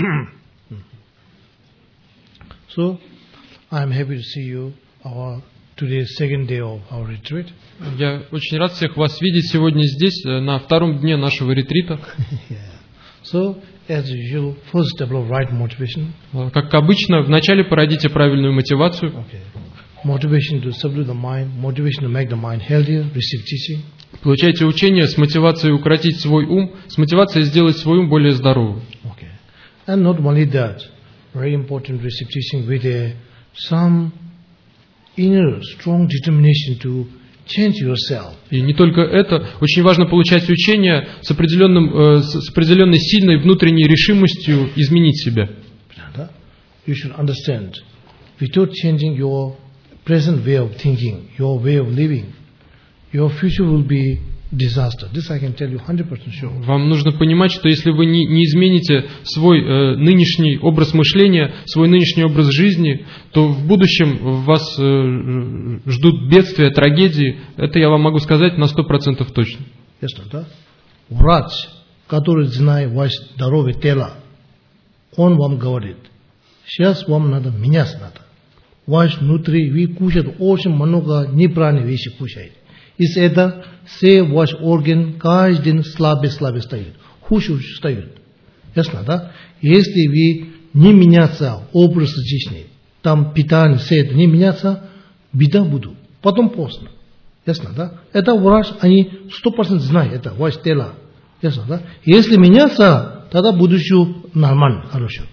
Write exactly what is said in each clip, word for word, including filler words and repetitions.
So, I am happy to see you. Our today's second day of our retreat. Я очень рад всех вас видеть сегодня здесь, на втором дне нашего ретрита. Yeah. So, as usual, first develop right motivation. Как обычно, вначале породите правильную мотивацию. Okay. Motivation to subdue the mind, motivation to make the mind healthier, receive teaching. Получайте учение с мотивацией укротить свой ум, с мотивацией сделать свой ум более здоровым. Okay. And not only that, very important, receive teaching with a, some inner strong determination to change yourself. И не только это, очень важно получать учение с, определенным, э, с определенной сильной внутренней решимостью изменить себя. You should understand, without changing your present way of thinking, your way of living, your future will be disaster. This I can tell you one hundred percent sure. Вам нужно понимать, что если вы не, не измените свой э, нынешний образ мышления, свой нынешний образ жизни, то в будущем вас э, ждут бедствия, трагедии. Это я вам могу сказать на сто процентов точно. Ясно, да? Врач, который знает ваше здоровье тела, он вам говорит, сейчас вам надо меняться надо. Ваш внутри, вы кушаете очень много неправильных вещей кушаете. Из этого все ваш орган каждый день слабее-слабее стоит, хуже стоит. Ясно, да? Если вы не меняться образ жизни, там питание, все это не меняться, беда будет. Потом поздно. Ясно, да? Это врач, они сто процентов знают, это ваше тело. Ясно, да? Если меняться, тогда будущее нормально, хорошо.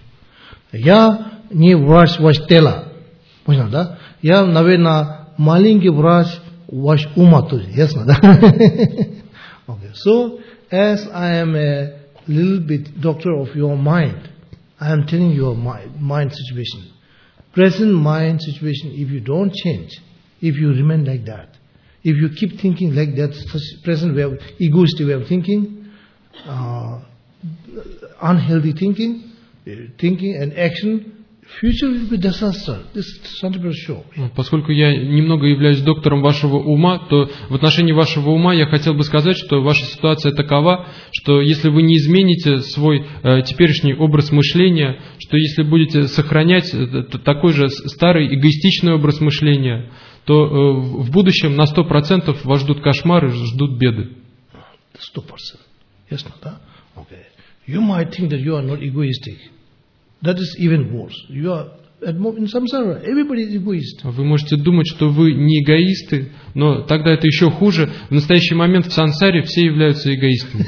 Я не врач ваше тело. Понятно, да? Я, наверное, маленький врач ваш ума тоже. Ясно, да? Okay. So, as I am a little bit doctor of your mind, I am telling you your mind, mind situation. Present mind situation, if you don't change, if you remain like that, if you keep thinking like that, present way of, egoistic way of thinking, uh, unhealthy thinking, thinking and action, future will be disaster. This is one hundred percent sure. Поскольку я немного являюсь доктором вашего ума, то в отношении вашего ума я хотел бы сказать, что ваша ситуация такова, что если вы не измените свой э, теперешний образ мышления, что если будете сохранять э, такой же старый эгоистичный образ мышления, то э, в будущем на сто процентов вас ждут кошмары, ждут беды. Сто процентов. Ясно, да? Okay. You might think that you are not egoistic. That is even worse. You are in samsara. Everybody is egoist. Вы можете думать, что вы не эгоисты, но тогда это еще хуже. В настоящий момент в сансаре все являются эгоистами.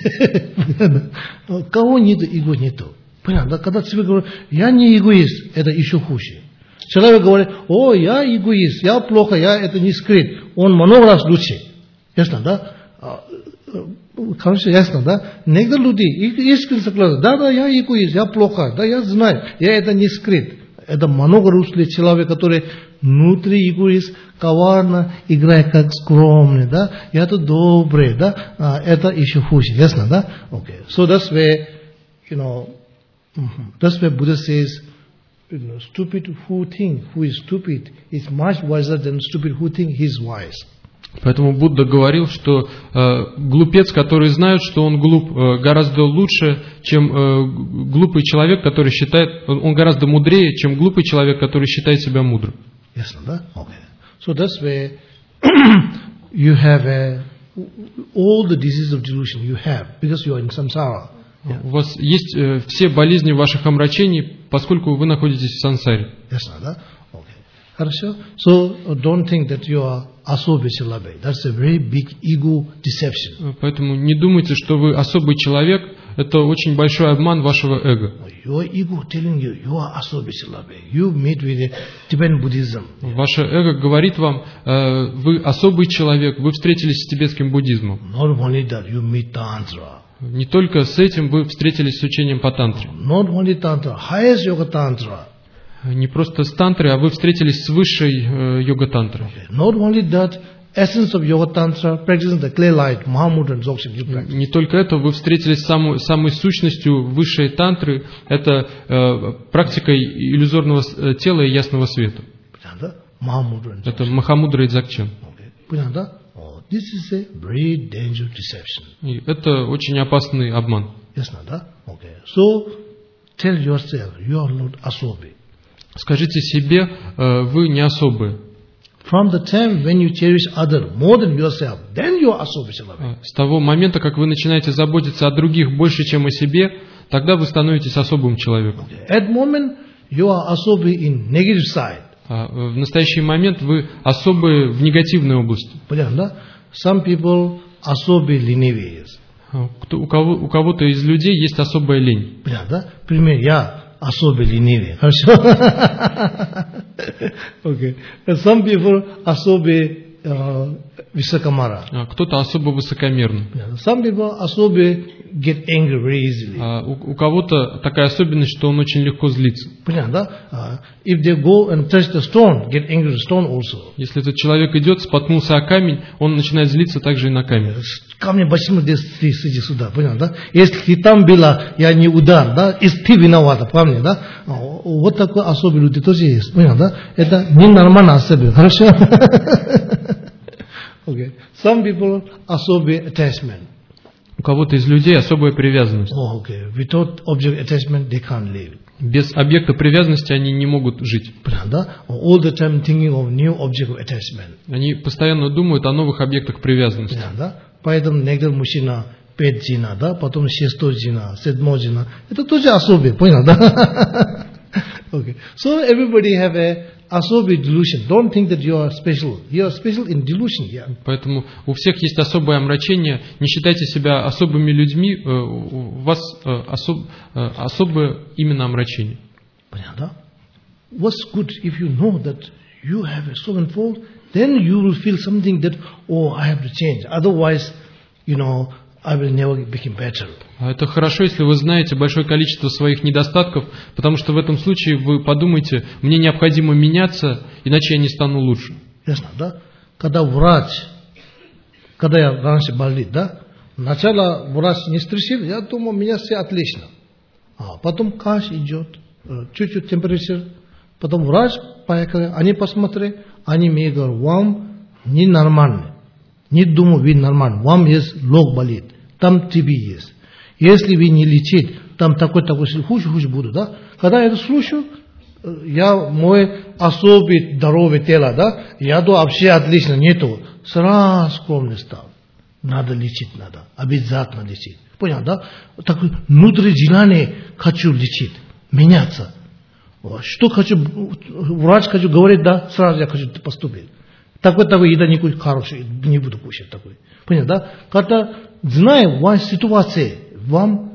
Кого нет, эго нету. Понятно? Когда тебе говорят, я не эгоист, это еще хуже. Человек говорит, о, я эгоист, я плохо, я это не скрыт. Он много раз лучше. Ясно, да? Конечно, ясно, да? Некоторые люди искренне сказали, да, да, я эгоист, я плохо, да, я знаю, я это не скрыт. Это многорусный человек, который внутри эгоист, коварно играет как скромный, да, я тут добрый, да, а, это еще хуже, ясно, да? Okay. So that's where, you know, that's where Buddha says, you know, stupid who think, who is stupid, is much wiser than stupid who think he is wise. Поэтому Будда говорил, что э, глупец, который знает, что он глуп, э, гораздо лучше, чем э, глупый человек, который считает, он, он гораздо мудрее, чем глупый человек, который считает себя мудрым. Ясно, да? Okay. So that's where you have a, all the diseases of delusion you have, because you are in samsara. Yeah. У вас есть э, все болезни ваших омрачений, поскольку вы находитесь в сансаре. Ясно, да? Okay. Хорошо? So don't think that you are особый человек. That's a very big ego deception. Поэтому не думайте, что вы особый человек. Это очень большой обман вашего эго. Your ego telling you you are особый человек. You meet with Tibetan Buddhism. Ваше эго говорит вам, э, вы особый человек, вы встретились с тибетским буддизмом. Not only that, you meet Tantra. Не только с этим вы встретились с учением по тантре. Not only Tantra, highest yoga Tantra. Не просто с тантрой, а вы встретились с высшей э, йога-тантрой. Not only that, essence of yoga tantra, practicing the clay light, Mahamudra and Dzogchen. Не только это, вы встретились с самой, самой сущностью высшей тантры, это э, практикой иллюзорного тела и ясного света. Это Махамудра и Дзогchen. This is a very dangerous deception. И это очень опасный обман. Ясно, да? Okay. So, tell yourself, you are not особый. Скажите себе, э, вы не особые. From the time when you cherish other more than yourself, then you are особый человек. С того момента, как вы начинаете заботиться о других больше, чем о себе, тогда вы становитесь особым человеком. At moment, you are особый in negative side. А в настоящий момент вы особые в негативной области. Понятно, да? Some people особые ленивые. Кто, у, кого, у кого-то из людей есть особая лень. Понятно, да? Пример, я особый ленивый. Хорошо? Okay. Some people особые uh, высокомара. А кто-то особо высокомерный. Some people особые get angry very easily. А у, у кого-то такая особенность, что он очень легко злится. Понятно, да? Uh, if they go and touch the stone, get angry the stone also. Если этот человек идет, споткнулся о камень, он начинает злиться также и на камень. Камень, почему ты сиди сюда, понятно, да? Если ты там была, я не удар, да? Если ты виновата, помни, да? Вот такой особый люди тоже есть, понятно, да? Это ненормально особенно, хорошо? Okay. Some people особый attachment. У кого-то из людей особая привязанность. Oh, okay. Without object attachment, they can't live. Без объекта привязанности они не могут жить. Понятно, да? All the time thinking of new object of attachment. Они постоянно думают о новых объектах привязанности. Понятно, да? Поэтому некоторые мужчина пять жена, да? Потом шестой жена, седьмой жена. Это тоже особый, понял, да? Okay. So everybody have a особый delusion. Don't think that you are special. You are special in delusion. Yeah. Поэтому у всех есть особое омрачение. Не считайте себя особыми людьми. У вас особ, особое именно омрачение. Понятно? What's good if you know that you have a so and fold, then you will feel something that, oh, I have to change. Otherwise, you know, I will never become better. Это хорошо, если вы знаете большое количество своих недостатков, потому что в этом случае вы подумаете, мне необходимо меняться, иначе я не стану лучше. Ясно, да? Когда врач, когда я раньше болел, да, сначала врач не стресил, я думал, у меня все отлично. А потом кашель идет, чуть-чуть температура, потом врач поехали, они посмотрели, они мне говорят, вам ненормально. Не думаю, вы нормально, вам есть лоб болит, там ТБ есть. Если вы не лечите, там такой-такой, хуже-хуже буду, да? Когда я это слушаю, я, мой особый здоровое тело, да, я думаю, вообще отлично, нету. Сразу скромный стал. Надо лечить, надо, обязательно лечить. Понял, да? Такое внутреннее желание хочу лечить, меняться. Что хочу, врач хочу говорить, да, сразу я хочу поступить. Такой-такой еда никакой хороший, не буду кушать такой. Понятно, да? Когда знаю вашу ситуацию, вам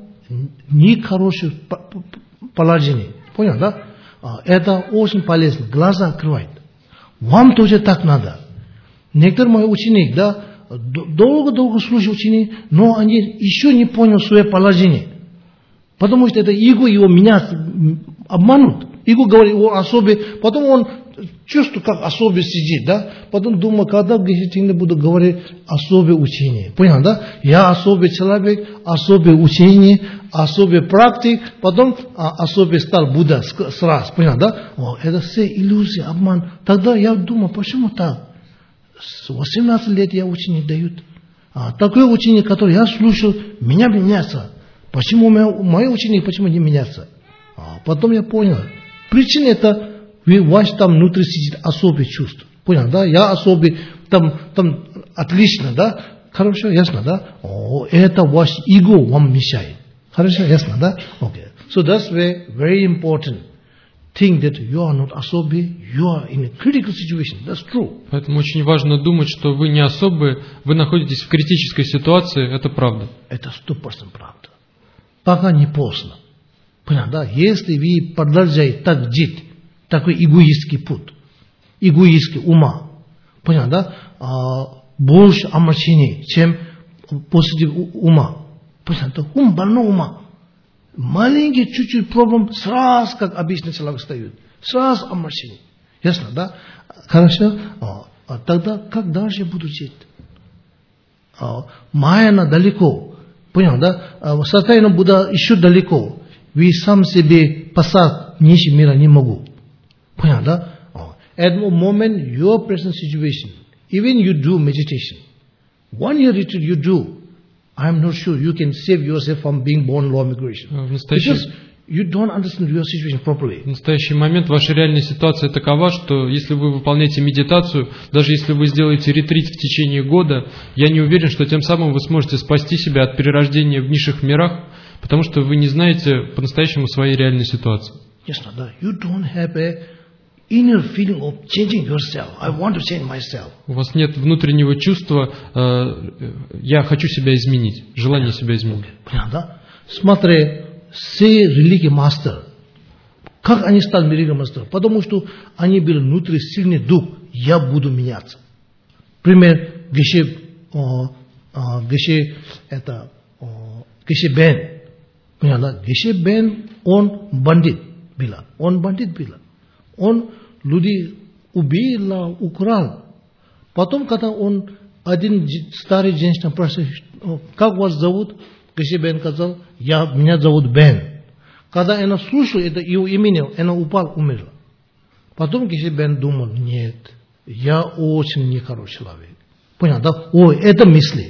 не хорошее положение. Понял, да? Это очень полезно. Глаза открывает. Вам тоже так надо. Некоторые мои ученики, да, долго-долго слушают ученики, но они еще не поняли свое положение. Потому что это эго его меня обманут. Эго говорит, он особый, потом он чувствует, как особый сидит, да? Потом думаю, когда в Гехетине буду говорить особое учение. Понял, да? Я особый человек, особое учение, особый практик, потом а, особый стал Будда сразу. Понял, да? О, это все иллюзии, обман. Тогда я думаю, почему так? С восемнадцати лет я учение дают. А, такое учение, которое я слушал, меня меняется. Почему мои ученики, почему не меняются? А, потом я понял. Причина это, у вас там внутри сидит особое чувство. Понял, да? Я особый, там, там отлично, да? Хорошо, ясно, да? О, это ваш эго вам мешает. Хорошо, ясно, да? Okay. So that's very, very important. Think that you are not особый, you are in a critical situation. That's true. Поэтому очень важно думать, что вы не особые, вы находитесь в критической ситуации, это правда. Это сто процентов правда. Пока не поздно. Понятно, да? Если вы продолжаете так жить, такой эгоистский путь, эгоистский ума, понятно, да? А, больше омрачений, чем позитив ума. Понятно, ум больного ума. Маленький чуть-чуть проблем, сразу, как обычный человек встает. Сразу омрачение. Ясно, да? Хорошо? А, а тогда как дальше буду жить? А, Майя далеко. Понял, да? А, состояние Будда еще далеко. Вы сам себе посад ниже мира не могу. Понял, да? At the moment, your present situation, even you do meditation, one year retreat you do, I am not sure you can save yourself from being born law migration. Because you don't understand your situation properly. В настоящий момент ваша реальная ситуация такова, что если вы выполняете медитацию, даже если вы сделаете ретрит в течение года, я не уверен, что тем самым вы сможете спасти себя от перерождения в низших мирах, потому что вы не знаете по-настоящему своей реальной ситуации. Ясно, да? You don't have a inner feeling of changing yourself. I want to change myself. У вас нет внутреннего чувства, э, я хочу себя изменить, желания себя изменить. Понятно, да? Смотри, все религии мастер. Как они стали религией мастер? Потому что они были внутри сильный дух. Я буду меняться. Пример Геше, о, о, Геше, это о, Геше Бен. Понятно? Геше Бен, он бандит был. Он бандит был. Он людей убил, украл. Потом, когда он один старый женщина спрашивает, как вас зовут? Геше Бен сказал, я, меня зовут Бен. Когда она слушала это его имени, она упал, умерла. Потом Геше Бен думал, нет, я очень нехороший человек. Понял, да? О, это мысли.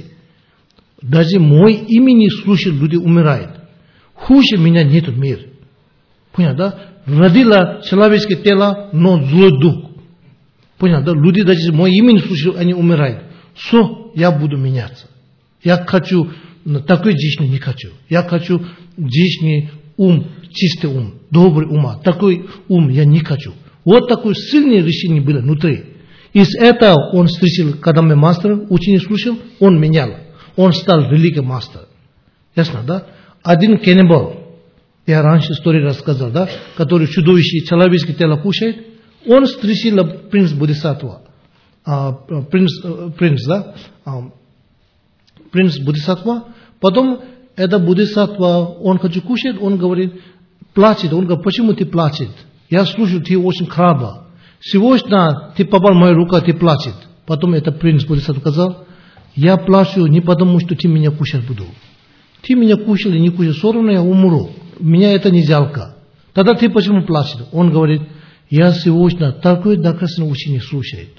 Даже мой имени слушать люди умирают. Хуже меня нет в мире. Понял, да? Родила человеческое тело, но злой дух. Понял, да? Люди даже мой имени слушают, они умирают. Все, я буду меняться. Я хочу, такой жизни не хочу. Я хочу жизни ум, чистый ум, добрый ум. Такой ум я не хочу. Вот такое сильное решение было внутри. Из этого он встретил, когда мы мастер, ученик слушал, он менял. Он стал великий мастер. Ясно, да? Один каннибал, я раньше историю рассказал, да, который чудовище человеческое тело кушает, он встретил принц Бодхисаттва. А, принц, принц, да? А, принц Бодхисаттва. Потом это Бодхисаттва, он хочет кушать, он говорит, плачет. Он говорит, почему ты плачешь? Я слушаю, ты очень храбр. Сегодня ты попал в мою руку, ты плачешь. Потом это принц Бодхисаттва сказал, я плачу не потому, что ты меня кушать буду. Ты меня кушал и не кушал, все равно я умру. Меня это не жалко. Тогда ты почему плачешь? Он говорит, я сегодня такой доказанный ученик слушает.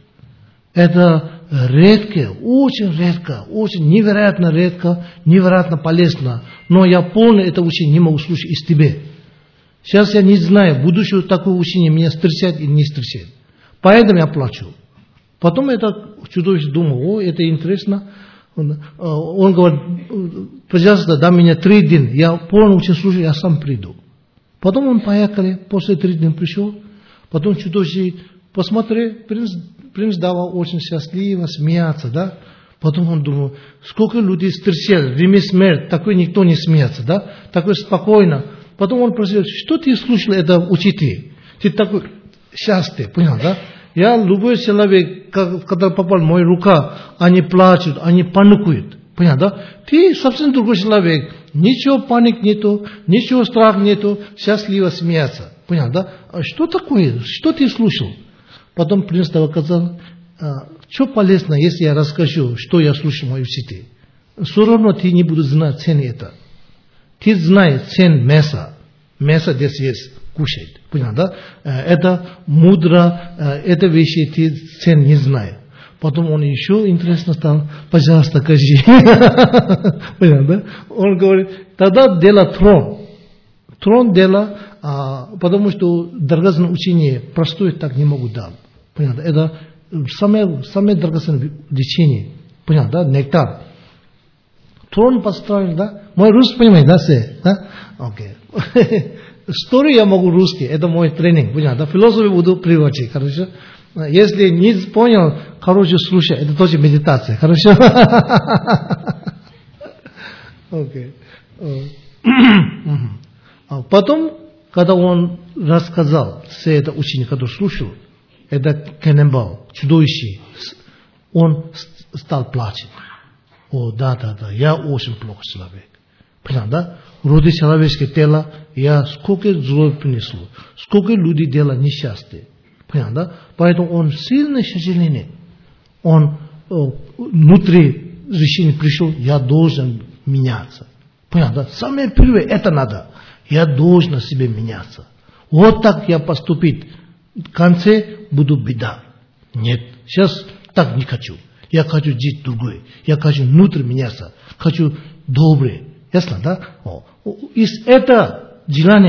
Это редко, очень редко, очень невероятно редко, невероятно полезно. Но я полно это учение не могу слушать из тебя. Сейчас я не знаю, будущее такое учение меня встречает или не встречает. Поэтому я плачу. Потом это чудовище думал, о, это интересно. Он, он говорит, пожалуйста, дай мне три дня, я полно очень слушаю, я сам приду. Потом он поехали, после трех дней пришел, потом чудовище, посмотри, принц, принц давал очень счастливо, смеяться, да. Потом он думал, сколько людей встречали, время смерть, такой никто не смеется, да, такой спокойно. Потом он спросил, что ты слушал это учитель? Ты такой счастливый, понял, да? Я любой человек, когда попал в мою руку, они плачут, они паникуют. Понятно, да? Ты совсем другой человек. Ничего паник нету, ничего страха нету, счастливо смеяться. Понятно, да? А что такое? Что ты слушал? Потом принц сказал, что полезно, если я расскажу, что я слушал мою учитель. Все равно ты не будешь знать цены это. Ты знаешь цену мяса. Мясо здесь есть. Кушает. Понятно, да? Это мудро, это вещи ты цен не знаешь. Потом он еще интересно стал, пожалуйста, скажи. Понятно, да? Он говорит, тогда дело трон. Трон дело, а, потому что драгоценное учение простое так не могут дать. Понятно, это самое, самое драгоценное лечение. Понятно, да? Нектар. Трон построил, да? Мой русский понимаете, да, все? Да? Окей. Историю я могу русский, это мой тренинг, понятно? Философию буду приводить, хорошо? Если не понял, короче, слушай, это тоже медитация, хорошо? Окей. Потом, когда он рассказал все это ученик, который слушал, это каннибал, чудовище, он стал плачать. О, да, да, да, я очень плохой человек. Понятно, да? Роды человеческое тело, я сколько зло принесло, сколько людей делали несчастье. Понятно, да? Поэтому он сильное сожаление. Он о, внутри решения пришел, я должен меняться. Понятно, да? Самое первое, это надо. Я должен себе меняться. Вот так я поступить. В конце буду беда. Нет, сейчас так не хочу. Я хочу жить другой. Я хочу внутрь меняться. Хочу добрый. Ясно, да? О. Из этого желания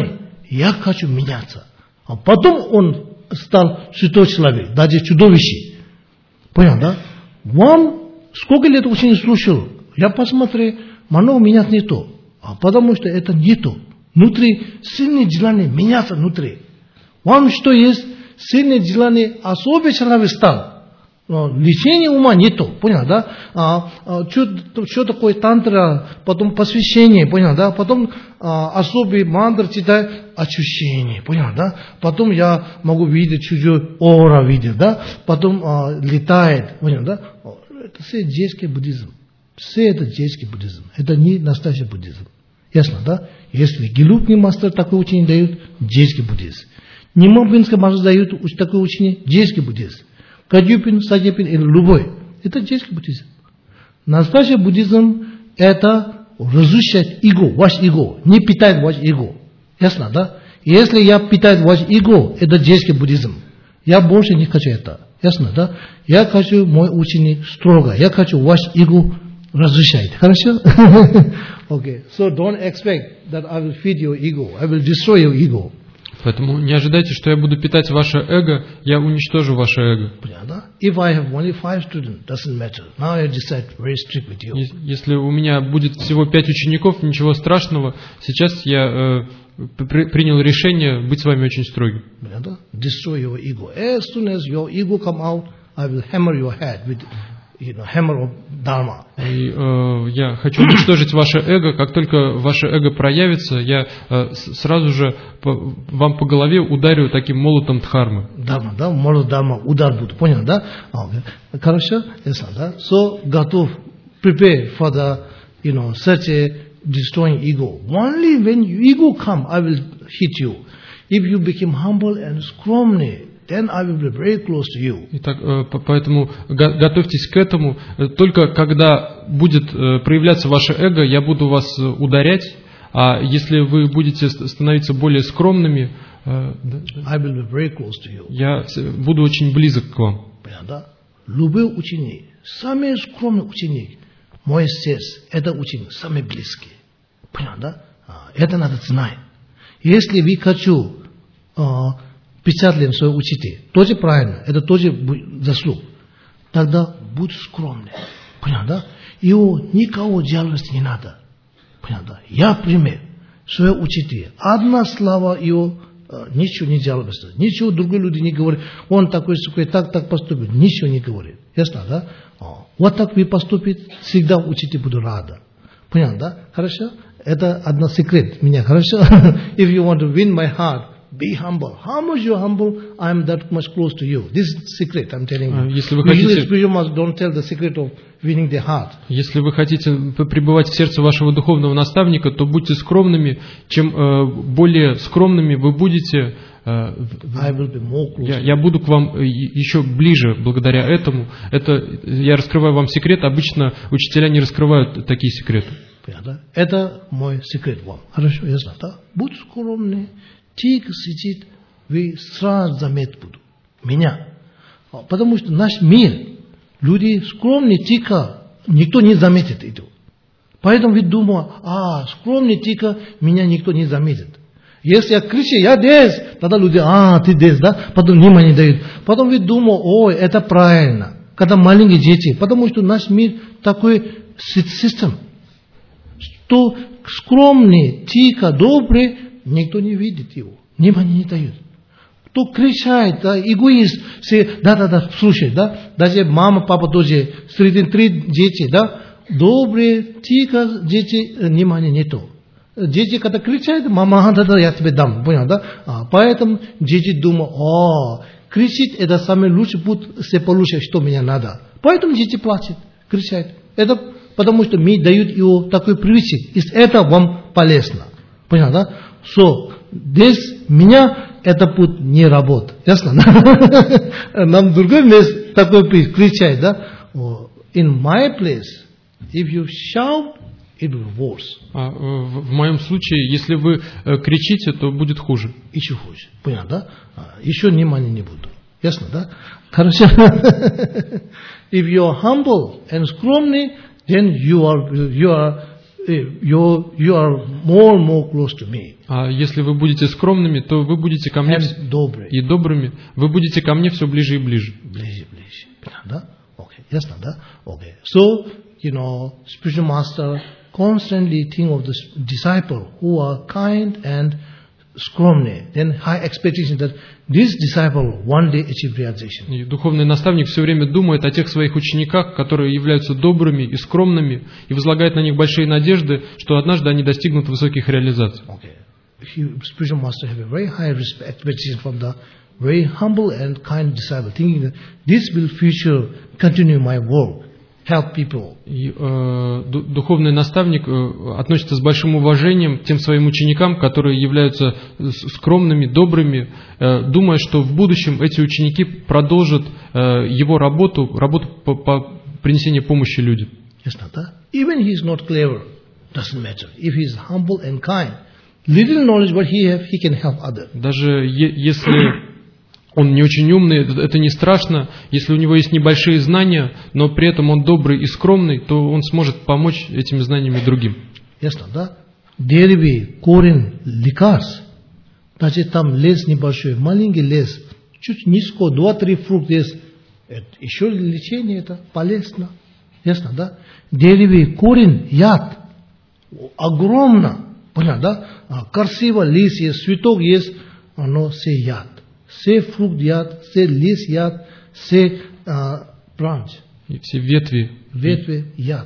я хочу меняться. А потом он стал святой человек, даже чудовище. Понял, да? Вам сколько лет ученик слушал? Я посмотрел, много менять не то. А потому что это не то. Внутри сильное желание меняться внутри. Вам что есть? Сильное желание особый человек стал. Лечение ума не то, понял, да? А, а, что, что такое тантра, потом посвящение, понял, да? Потом а, особый мантр читать, ощущение, понял, да? Потом я могу видеть чужой ора, видеть, да? Потом а, летает, понял, да? Это все детский буддизм. Все это детский буддизм. Это не настоящий буддизм. Ясно, да? Если Гелупный мастер такой учение дает, детский буддизм. Нимампинский мастер дает такое учение, детский буддизм. Кадюпин, Садюпин или любой. Это детский буддизм. Настоящий буддизм – это разрушать эго, ваш эго, не питает ваш эго. Ясно, да? Если я питаю ваш эго, это детский буддизм. Я больше не хочу это. Ясно, да? Я хочу мой ученик строго. Я хочу ваш эго разрушать. Хорошо? Okay. So don't expect that I will feed your ego. I will destroy your ego. Поэтому не ожидайте, что я буду питать ваше эго, я уничтожу ваше эго. Если у меня будет всего пять учеников, ничего страшного, сейчас я э, при, принял решение быть с вами очень строгим. You know, hammer of dharma. И э, я хочу уничтожить ваше эго. Как только ваше эго проявится, я э, сразу же по, вам по голове ударю таким молотом дхармы. Дharma, да, молот дharma, удар будет, понял, да? Хорошо, ясно, да? So, готов, prepare for the, you know, such a destroying ego. Only when ego come, I will hit you. If you become humble and скромный, then I will be very close to you. Итак, поэтому готовьтесь к этому. Только когда будет проявляться ваше эго, я буду вас ударять. А если вы будете становиться более скромными, I will be very close to you. Я буду очень близок к вам. Любой ученик, самый скромный ученик, мой сердце, это ученик, самый близкий. Понял, да? Это надо знать. Если вы хочу впечатлен свой учитель, тоже правильно, это тоже заслуг. Тогда будь скромным. Понял, да? Его никого жаловать не надо. Понял, да? Я пример. Свой учитель. Одна слава его, ничего не жалуется. Ничего другие люди не говорят. Он такой, такой, так, так поступит. Ничего не говорит. Ясно, да? Вот так вы поступит, всегда учитель будет рада. Понял, да? Хорошо? Это одна секрет меня, хорошо? If you want to win my heart, be humble. How much you are humble, I am that much close to you. This is secret, I'm telling you. Если вы хотите, you must don't tell the secret of winning the heart. Если вы хотите пребывать в сердце вашего духовного наставника, то будьте скромными. Чем э, более скромными вы будете, э, I will be more close. Я, я буду к вам еще ближе благодаря этому. Это я раскрываю вам секрет. Обычно учителя не раскрывают такие секреты. Это мой секрет вам. Хорошо, ясно, да? Будь скромный. Тихо сидит, вы сразу заметят будут. Меня. Потому что наш мир, люди скромные, тихо, никто не заметит это. Поэтому вы думаете, а, скромный, тихо, меня никто не заметит. Если я кричу, я здесь, тогда люди, а, ты здесь, да? Потом внимание дают. Потом вы думаете, ой, это правильно. Когда маленькие дети, потому что наш мир такой систем, что скромный, тихо, добрый, никто не видит его, внимания не дает. Кто кричает, да, эгоист, все, да-да-да, слушай, да, даже мама, папа тоже, среди три дети, да, добрые, тихо, дети, внимания нету. Дети, когда кричат, мама, да-да, я тебе дам, понял, да? А, поэтому дети думают, о, кричить, это самый лучший путь, все получше, что мне надо. Поэтому дети плачут, кричат. Это потому что мы дают его такой привычек, и это вам полезно. Понял, да? So, здесь меня это путь не работает. Ясно? Нам другой мест такой путь кричать, да? In my place, if you shout, it will worse. А, в, в моем случае, если вы э, кричите, то будет хуже. Еще хуже. Понял, да? А, еще внимания не буду. Ясно, да? Хорошо. If you are humble and скромный, then you are, you are you you are more and more close to me. А если вы будете скромными, то вы будете ко мне And добрый. и добрыми, вы будете ко мне все ближе и ближе. Ближе, ближе. Да? Okay. Ясно, да? Okay. So, you know, spiritual master constantly think of the disciple who are kind and скромные. Then high expectation that this disciple one day achieve realization. И духовный наставник все время думает о тех своих учениках, которые являются добрыми и скромными, и возлагает на них большие надежды, что однажды они достигнут высоких реализаций. Okay. He, spiritual master have a very high respect, expectation from the very humble and kind disciple, thinking that this will future continue my work, help people. И, э, духовный наставник э, относится с большим уважением к тем своим ученикам, которые являются скромными, добрыми, э, думая, что в будущем эти ученики продолжат э, его работу, работу по, по принесению помощи людям. Ясно, да? Even he is not clever, doesn't matter. If he is humble and kind, little knowledge what he have, he can help others. Даже е- если он не очень умный, это не страшно. Если у него есть небольшие знания, но при этом он добрый и скромный, то он сможет помочь этими знаниями другим. Ясно, да? Деревья, корень, лекарств. Значит, там лес небольшой, маленький лес, чуть низко, два-три фрукта есть. Это еще лечение, это полезно. Ясно, да? Деревья, корень, яд. Огромно. Понятно, да? Красиво лес есть, цветок есть, оно все яд. Все фрукт яд, все лист яд, все бранч. И все ветви. Ветви яд.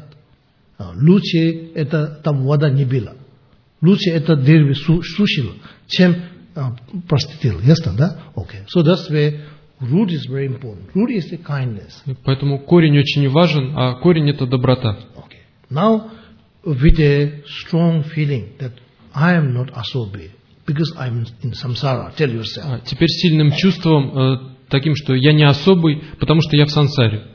Лучше это там вода не была. Лучше это дерево сушило, чем проститил. Ясно, да? Okay. So that's why root is very important. Root is the kindness. Поэтому корень очень важен, а корень это доброта. Okay. Now with a strong feeling that I am not asobi. Because I'm in samsara, tell yourself. А теперь сильным чувством, э, таким, что я не особый, потому что я в сансаре.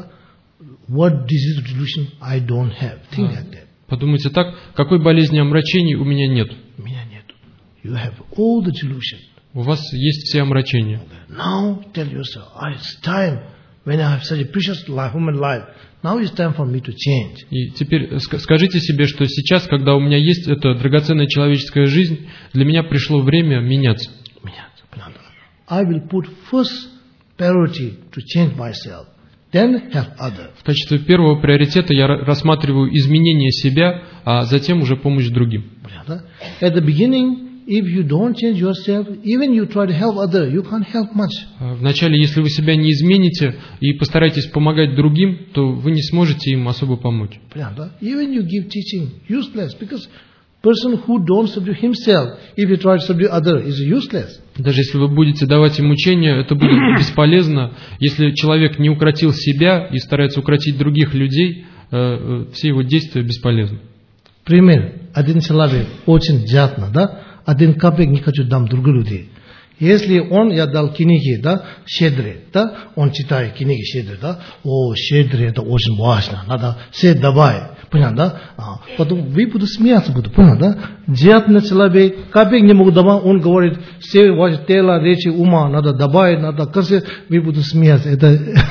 What disease delusion I don't have. Think а, like that. Подумайте так, какой болезни омрачений у меня нет. У меня нет. You have all the delusion. У вас есть все омрачения. Now tell yourself, it's time when I have such a precious life, human life. Now it's time for me to change. И теперь скажите себе, что сейчас, когда у меня есть эта драгоценная человеческая жизнь, для меня пришло время меняться. I will put first priority to change myself, then help others. В качестве первого приоритета я рассматриваю изменение себя, а затем уже помощь другим. At the beginning, if you don't change yourself, even you try to help others, you can't help much. Вначале, если вы себя не измените и постараетесь помогать другим, то вы не сможете им особо помочь. Even you give teaching useless, because person who don't subdue himself, if you try to subdue others, is useless. Даже если вы будете давать им учение, это будет бесполезно. Если человек не укротил себя и старается укротить других людей, все его действия бесполезны. Пример. Один человек очень жадно, да? Один капель не хочу дам другим людям. Если он я дал книги, да, щедрые, да, он читает книги щедрые, да, о, щедрые, это очень важно, надо все давай, понятно, да? А, потом вы будете смеяться, будут, понятно, да? Жадный человек, капель не могут давать, он говорит, все ваше тело, речи, ума, надо добавить, надо красиво, вы будете смеяться, это,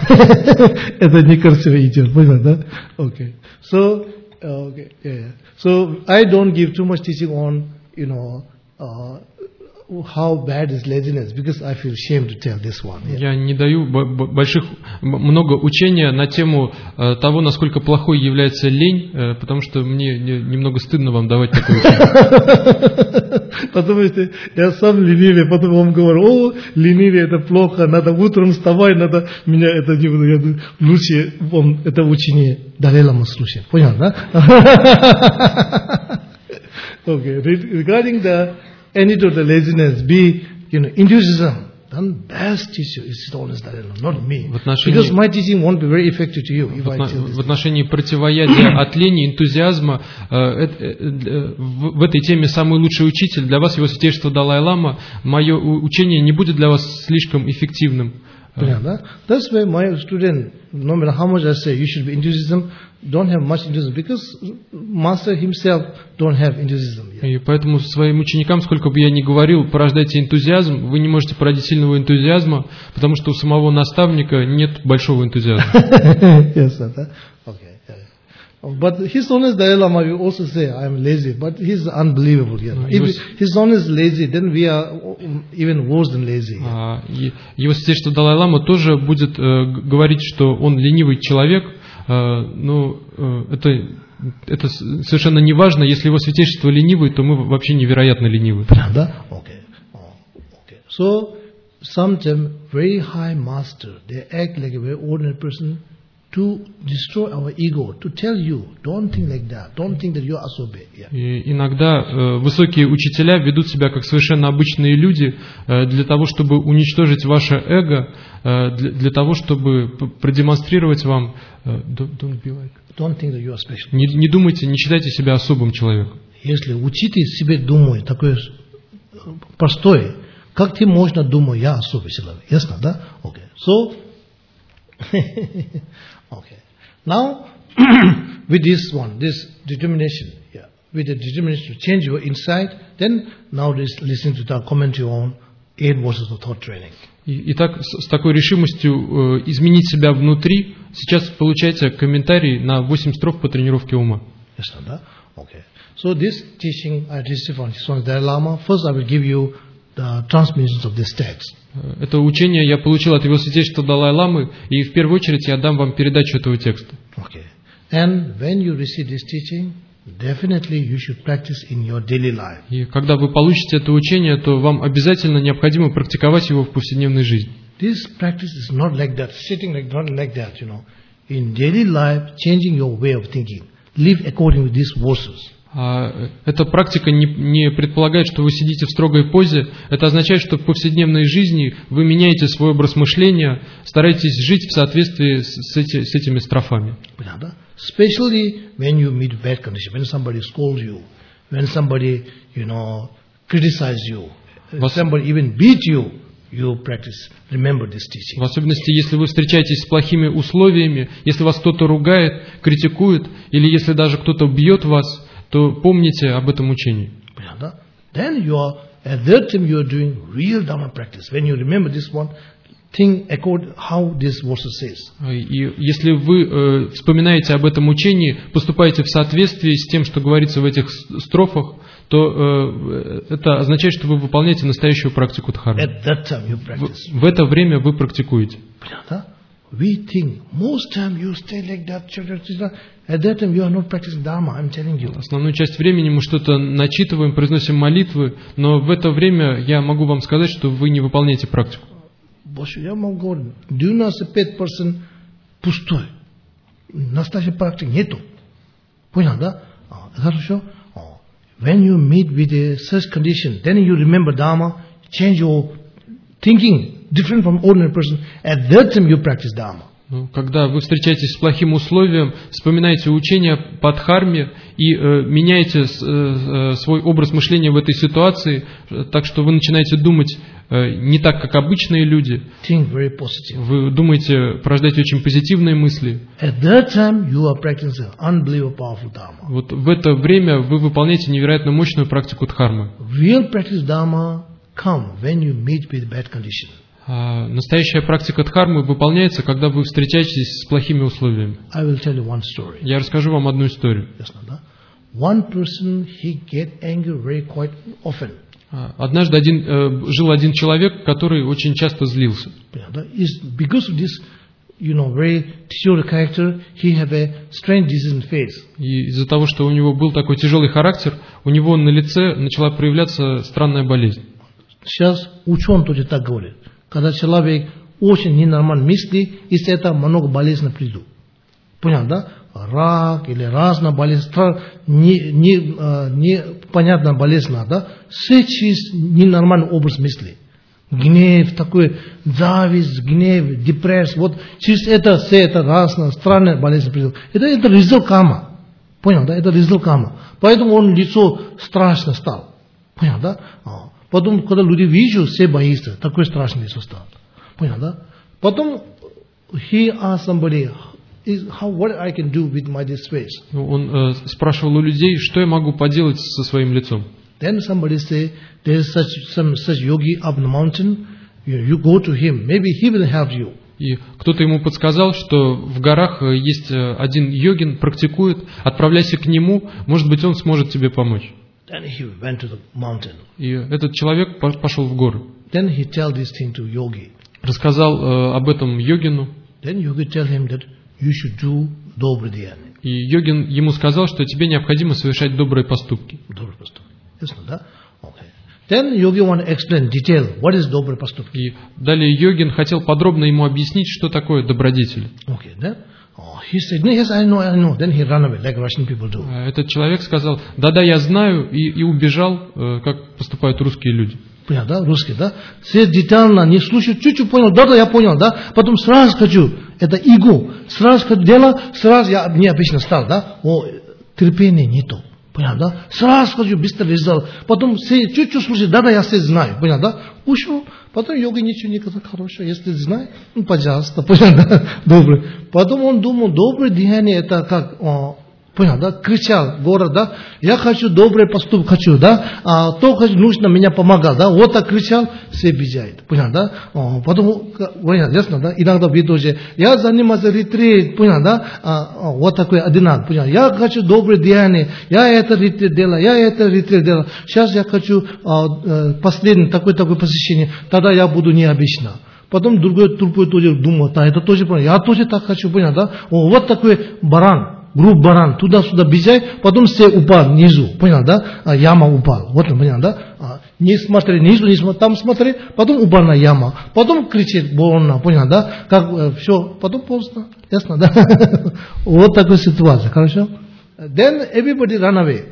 это некрасиво идет, понятно, да? Okay. So, okay, yeah. So I don't give too much teaching on, you know, uh, how bad is laziness, because I feel shame to tell this one. Yeah. Я не даю больших, много учения на тему э, того, насколько плохой является лень, э, потому что мне немного стыдно вам давать такое учение. Потому что я сам ленивый, потом вам говорю, о, ленивый это плохо, надо утром вставать, надо меня это не буду, я лучше вам это учение Далай-лама слушать. Понял, да? Okay, regarding the antidote to laziness, be, you know, enthusiasm. Then best teacher is always Dalai-lama, not me. Because my teaching won't be very effective to you if I tell this. В отношении противоядия от лени, энтузиазма, э, э, в, в этой теме самый лучший учитель для вас, его святейшество Далай-лама. Мое учение не будет для вас слишком эффективным. Yeah, that's why my student no matter how much I say you should be enthusiasm, don't have much enthusiasm because Master himself don't have enthusiasm yet. И поэтому своим ученикам, сколько бы я ни говорил, порождайте энтузиазм, вы не можете породить сильного энтузиазма, потому что у самого наставника нет большого энтузиазма. Yes, sir. Okay. But His Holiness Dalai Lama will also say, I am lazy, but he's unbelievable. Yeah. If His Holiness is lazy, then we are even worse than lazy. Yeah. Его Святейшество Далай Лама тоже будет э, говорить, что он ленивый человек, э, но э, это, это совершенно не важно. Если его Святейшество ленивый, то мы вообще невероятно ленивы. Да? Okay. Oh, okay. So, sometimes very high master, they act like a very ordinary person, to destroy our ego, to tell you, don't think like that, don't think that you are asobe. Yeah. И иногда э, высокие учителя ведут себя как совершенно обычные люди э, для того, чтобы уничтожить ваше эго, э, для, для того, чтобы продемонстрировать вам. Э, don't, don't be like. Don't think that you are special. Не, не думайте, не считайте себя особым человеком. Если учитель себе думает такое простое, как ты можно думать, я особый человек? Ясно, да? Okay. So, okay. Now, with this one, this determination, yeah, with the determination to change your insight, then now listen to the commentary on eight verses of thought training. Итак, с, с такой решимостью э, изменить себя внутри, сейчас получайте комментарий на восемь строк по тренировке ума. Yes, да? Okay. So this teaching I received from His Holiness Dalai Lama. First, I will give you the transmissions of this text. Это учение я получил от Его Святейшества Далай Ламы, и в первую очередь я дам вам передачу этого текста. Okay. And when you receive this teaching, definitely you should practice in your daily life. И когда вы получите это учение, то вам обязательно необходимо практиковать его в повседневной жизни. This practice is not like that, sitting like not like that, you know. In daily life, changing your way of thinking, live according to these verses. А эта практика не, не предполагает, что вы сидите в строгой позе. Это означает, что в повседневной жизни вы меняете свой образ мышления, стараетесь жить в соответствии с, с, эти, с этими строфами. Especially when you meet bad conditions, when somebody scolds you, when somebody, you know, criticizes you, when somebody even beat you, you practice, remember this teaching. В особенности, если вы встречаетесь с плохими условиями, если вас кто-то ругает, критикует, или если даже кто-то бьет вас, то помните об этом учении. Then you are, at that time you are doing real Dharma practice. When you remember this one, think according how this verse says. И если вы э, вспоминаете об этом учении, поступаете в соответствии с тем, что говорится в этих строфах, то э, это означает, что вы выполняете настоящую практику дхармы. At that time you practice. В, в это время вы практикуете. We think most time you stay like that. At that time you are not practicing Dharma. I'm telling you. Основную часть времени мы что-то начитываем, произносим молитвы, но в это время я могу вам сказать, что вы не выполняете практику. Я могу говорить, девяносто пять процентов пустой. Настоящей практики нету. Понял, да? Хорошо. When you meet with a such condition, then you remember Dharma, change your thinking. Different from ordinary person. At that time you practice Dharma. Когда вы встречаетесь с плохим условием, вспоминайте учение по дхарме и э, меняете с, э, свой образ мышления в этой ситуации, так что вы начинаете думать э, не так, как обычные люди. Think very positive. Вы думаете, порождаете очень позитивные мысли. At that time you are practicing unbelievable powerful Dharma. Вот в это время вы выполняете невероятно мощную практику дхармы. Real practice Dharma come when you meet with bad conditions. А настоящая практика дхармы выполняется, когда вы встречаетесь с плохими условиями. I will tell you one story. Я расскажу вам одну историю. One person, he get angry very quite often. Однажды один, э, жил один человек, который очень часто злился. Because of this, you know, very tisular character, he have a strange disease in face. И из-за того, что у него был такой тяжелый характер, у него на лице начала проявляться странная болезнь. Сейчас ученые тоже так говорят. Когда человек очень ненормально мыслит, из этого много болезней придут. Понял, да? Рак или разная болезнь, не, не, не понятная болезнь, да? Все через ненормальный образ мысли. Гнев, такой зависть, гнев, депрессия. Вот через это все это разная, странная болезнь придут. Это, это результат карма. Понял, да? Это результат карма. Поэтому он лицо страшно стал. Понял, да? Потом, когда люди видят, все боятся, такой страшный лицо стал. Понял, да? Потом he asked somebody, is how what I can do with my this face. Он э, спрашивал у людей, что я могу поделать со своим лицом. Then somebody say, there is such some such yogi up in the mountain. You, you go to him. Maybe he will help you. И кто-то ему подсказал, что в горах есть один йогин, практикует, отправляйся к нему, может быть, он сможет тебе помочь. Then he went to the mountain. И этот человек пошел в горы. Then he tell this thing to yogi. Рассказал э, об этом йогину. Then yogi tell him that you should do добрые деяния. И йогин ему сказал, что тебе необходимо совершать добрые поступки. Добрые поступки. Ясно, да? Okay. Then yogi want to explain detail what is добрые поступки. И далее йогин хотел подробно ему объяснить, что такое добродетель. Okay, then oh, he said, yes, I know, I know. Then he ran away, like Russian people do. Этот человек сказал, да-да, я знаю, и, и убежал, как поступают русские люди. Понял, да, русский, да? Все детально, не слушаю, чуть-чуть понял, да-да, я понял, да? Потом сразу хочу, это эго, сразу хочу дело, сразу я необычно стал, да? О, терпение не то. Понял, да? Сразу хочу, быстро резал. Потом все чуть-чуть слушать, да-да, я все знаю. Понял, да? Ушел. Потом йога ничего не сказал хорошего. Если знаешь, ну, пожалуйста. Понял, да? Добрый. Потом он думал, доброе деяние, это как, о, понял, да? Кричал, город, да? Я хочу добрый поступок, хочу, да? А то нужно меня помогал, да? Вот так кричал, все бежает. Понял, да? О, потом, понял, ясно, да? Иногда в виде, я занимаюсь ретрит, понял, да? А, о, вот такой одинак, понял? Я хочу доброе деяние, я это ретрит делаю, я это ретрит делаю. Сейчас я хочу а, последнее такое-такое посещение, тогда я буду необычно. Потом другой тупой тоже думал, да, это тоже понял, я тоже так хочу, понял, да? О, вот такой баран. Групп баран, туда-сюда бежай, потом все упал внизу, понял, да? А, яма упал, вот он, понял, да? А, не смотри, внизу, не смотри, там смотри, потом упал на яма, потом кричит, больно, понял, да? Как, э, все, потом поздно, ясно, да? Вот такая ситуация, хорошо? Then everybody run away.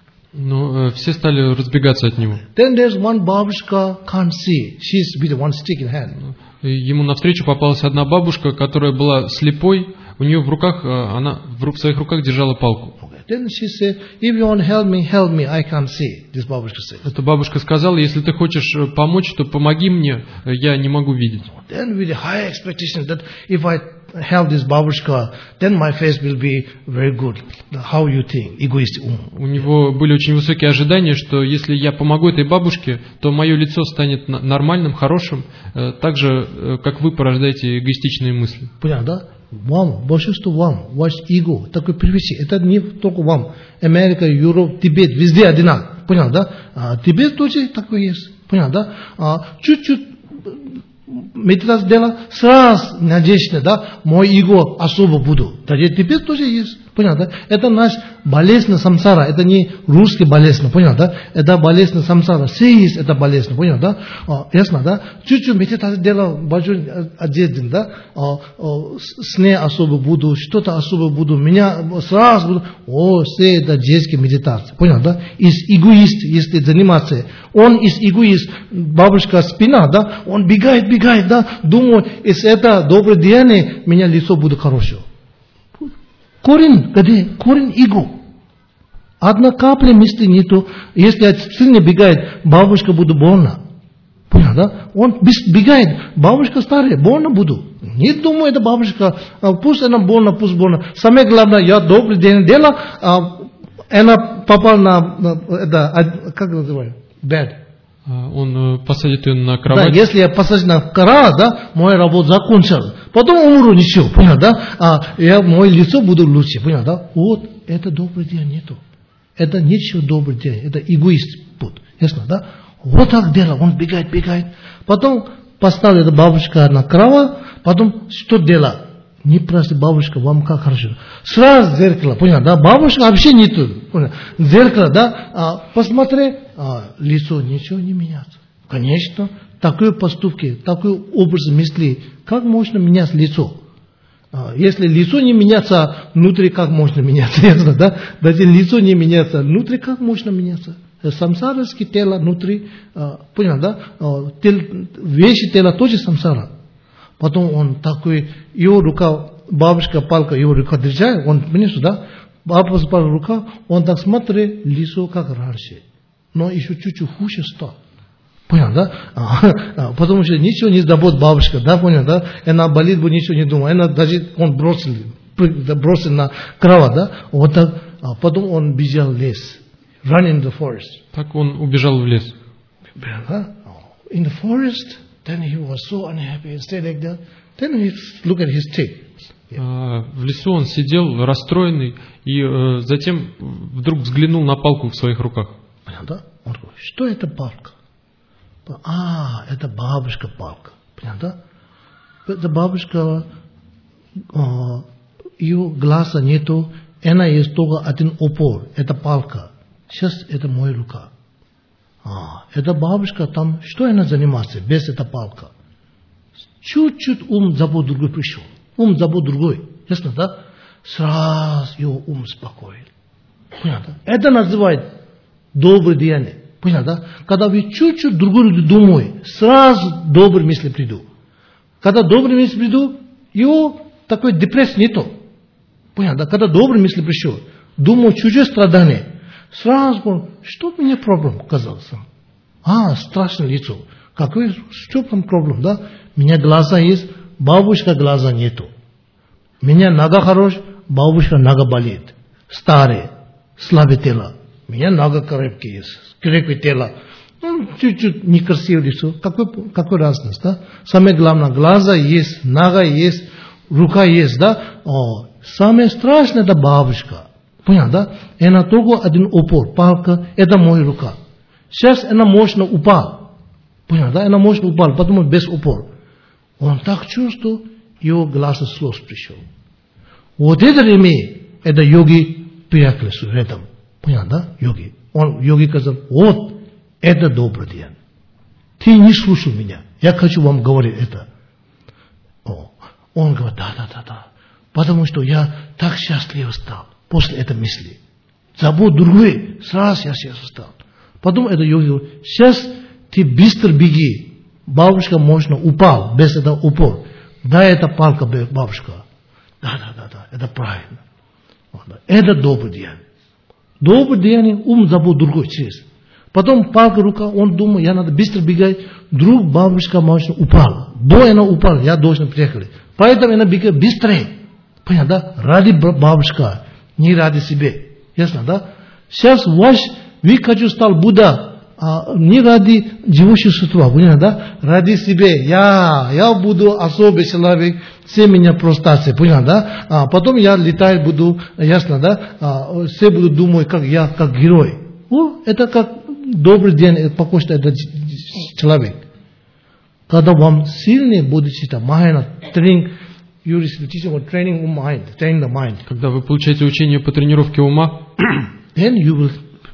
Ну, э, все стали разбегаться от него. Then there's one бабушка can't see, she's with one stick in hand. Ему навстречу попалась одна бабушка, которая была слепой. У нее в руках, она в своих руках держала палку. Then she said, if you want to help me, help me, I can't see. This бабушка said. Эта бабушка сказала, если ты хочешь помочь, то помоги мне, я не могу видеть. Then with a high expectation that if I help this бабушка, then my face will be very good. How you think? Egoistic. У него были очень высокие ожидания, что если я помогу этой бабушке, то мое лицо станет нормальным, хорошим, так же, как вы порождаете эгоистичные мысли. Понятно, да? Вам, большинство вам, ваш эго, такой привычки, это не только вам. Америка, Европа, Тибет, везде одинаково. Понятно, да? А, Тибет тоже такой есть. Понятно, да? А, чуть-чуть медитация дела, сразу надежда, да? Мой эго особо буду. Тогда Тибет тоже есть. Понятно, да? Это наш болезнь самсара, это не русский болезнь, понятно, да? Это болезнь самсара, все есть это болезнь, понятно, да? А, ясно, да? Чуть-чуть медитация делал, большой один, да? А, а, сне особо буду, что-то особо буду, меня сразу буду, о, все это детская медитация, понятно, да? Из эгоист, если заниматься, он из эгоист, бабушка спина, да? Он бегает, бегает, да? Думаю, если это доброе деяние, меня лицо будет хорошее. Корень, где? Корень эго. Одна капля мысли нету. Если я сильно бегает, бабушка буду больна. Понял, да? Он бегает, бабушка старая, больна буду. Не думаю, это бабушка, пусть она больна, пусть больна. Самое главное, я добрый день делал, она попала на, на это, как называют? Bed. Он посадит ее на кровать. Да, если я посажу на кровать, да, моя работа закончилась. Потом умру, ничего, понял, да? А я, мое лицо буду лучше, понял, да? Вот, это добрый день нету. Это ничего добрый день, это эгоист путь, ясно, да? Вот так дело, он бегает, бегает. Потом поставил эта бабушка на кровать, потом что делать? Не просто бабушка, вам как хорошо. Сразу зеркало, понял, да? Бабушка вообще нету, понял? Зеркало, да? А, посмотри, а, лицо ничего не меняется. Конечно, такие поступки, такой образ мысли, как можно менять лицо? А, если лицо не меняется, внутри как можно меняться, ясно, да? Даже лицо не меняется, внутри как можно меняться? Самсарское тело внутри, а, понял, да? А, тел, вещи тела тоже самсара. Потом он такой, его рука, бабушка палка, его рука держает, он, понимаешь, да? Бабушка рука, он так смотрит, лицо как раньше. Но еще чуть-чуть хуже стал. Понял, да? А, потому что ничего не заботит бабушка, да, понял, да? Она болит, ничего не думает. Она даже, он бросил, бросил на кровать, да? Вот так, а потом он бежал в лес. Run in the forest. Так он убежал в лес. Да? In the forest, then he was so unhappy and stayed like that. Then he looked at his stick. А, в лесу он сидел расстроенный и э, затем вдруг взглянул на палку в своих руках. Понял, да? Он говорит, что это палка? А, это бабушка палка. Понял, да? Это бабушка, а, ее глаза нету, она есть только один упор, это палка. Сейчас это моя рука. А, это бабушка там, что она занимается без этой палка? Чуть-чуть ум забот другой пришел. Ум забот другой. Ясно, да? Сразу его ум спокоен. Понятно? Это называют доброе деяние. Понятно, да? Когда вы чуть-чуть другой думаете, сразу добрые мысли придут. Когда добрые мысли придут, его такой депрессии нету. Понятно, да? Когда добрые мысли пришел, думаю, чужое страдание, сразу говорю, что у меня проблем оказался? А, страшное лицо. Какой, что там проблем, да? У меня глаза есть, бабушка глаза нету. У меня нога хорош, бабушка нога болит. Старые, слабое тело. У меня нога крепкие есть, крепкое тело. Ну, чуть-чуть некрасивое лицо. Какой, какой разница, да? Самое главное, глаза есть, нога есть, рука есть, да? О, самое страшное это бабушка. Понял, да? Она только один упор, палка, это моя рука. Сейчас она мощно упала. Понял, да? Она мощно упала, потому без упор. Он так чувствовал, его глаз слез пришел. Вот это время, это йоги приехали с этим. Понял, да? Йоги. Он, йоги сказал, вот, это добрый день. Ты не слушал меня. Я хочу вам говорить это. О, он говорит, да, да, да, да. Потому что я так счастлив стал после этой мысли. Забудь другой, сразу я счастлив стал. Потом это йоги говорит, сейчас ты быстро беги. Бабушка мощно упал, без этого упор. Да, это палка бабушка. Да, да, да, да, это правильно. Это добрый день. Добрый день, ум забыл другой через. Потом палка рука, он думает, я надо быстро бегать. Вдруг бабушка мощно упала. До она упала, я должен приехать. Поэтому она бегает быстрее. Понятно, да? Ради бабушка, не ради себе. Ясно, да? Сейчас ваш, вы хочу стал Будда. А, не ради живущих существа, понятно, да? Ради себя. Я, я буду особый человек, все меня простятся, понятно, да? А потом я летать буду, ясно, да? А, все будут думать, как я, как герой. О, это как добрый день, пока что это человек. Когда вам сильный будете, майна, тренинг, you receive teaching about training mind, training the mind. Когда вы получаете учение по тренировке ума, then you will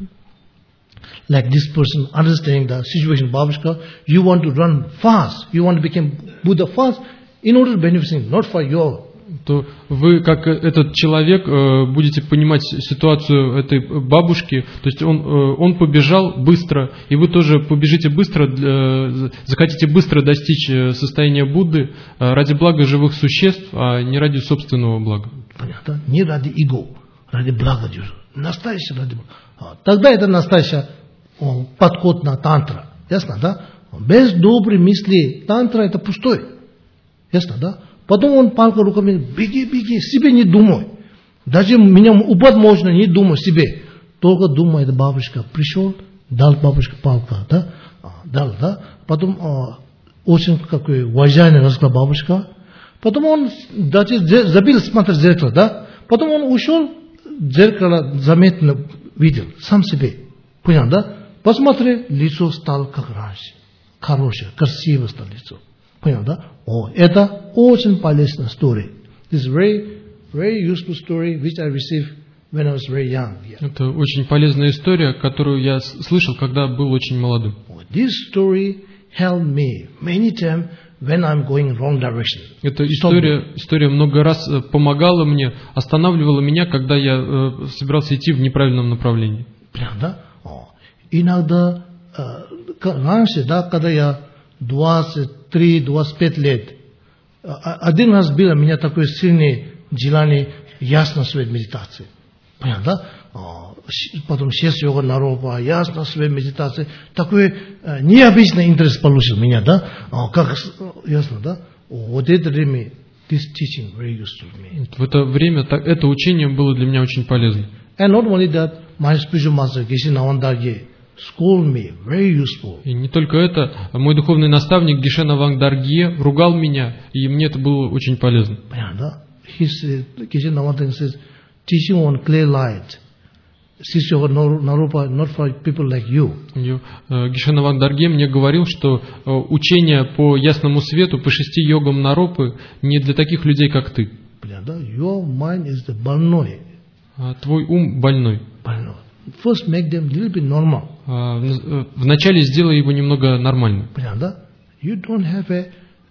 like this person understanding the situation, Babushka, you want to run fast, you want to become Buddha fast, in order to benefit, not for your. То вы, как этот человек, будете понимать ситуацию этой бабушки, то есть он, он побежал быстро, и вы тоже побежите быстро, захотите быстро достичь состояния Будды ради блага живых существ, а не ради собственного блага. Понятно? Не ради эго, ради блага. Настоящее ради блага. Тогда это настоящая подход на тантра. Ясно, да? Без доброй мысли тантра это пустой. Ясно, да? Потом он палка руками, беги, беги, себе не думай. Даже меня упасть можно, не думай себе. Только думает бабушка. Пришел, дал бабушка палка, да? Дал, да? Потом а, очень какой уважаемый рассказал бабушка. Потом он даже забил смотреть в зеркало, да? Потом он ушел, зеркало заметно видел, сам себе. Понял, да? Посмотри, лицо стало как раньше. Хорошее, красивое стало лицо. Понял, да? О, это очень полезная история. This is very, very useful story which I received when I was very young. Yeah. Это очень полезная история, которую я слышал, когда был очень молодым. This story helped me many times when I'm going in wrong direction. Эта история, история много раз помогала мне, останавливала меня, когда я э, собирался идти в неправильном направлении. Понятно, да? О, иногда э, раньше, да, когда я двадцать три двадцать пять лет. Один раз было у меня такое сильное желание ясно свет медитации. Понятно, да? Потом сесть йога наропа, ясно своей медитации. Такой необычный интерес получил меня, да? Как, ясно, да? Вот это время, this teaching very useful to me. В это время это учение было для меня очень полезно. And not only that, my spiritual master, Geshe Navandarge, scolded me, very useful. И не только это, мой духовный наставник Геше Навандаргье ругал меня, и мне это было очень полезно. Понятно, да? He said, Geshe Navandarge says, teaching on clear light. Six yoga narupa, not for people like you. Геше Навандаргье мне говорил, что учение по ясному свету, по шести йогам Наропы не для таких людей, как ты. Your mind is the больной. Твой ум больной. Больной. First make them little bit normal. Вначале сделай его немного нормальным. You don't have a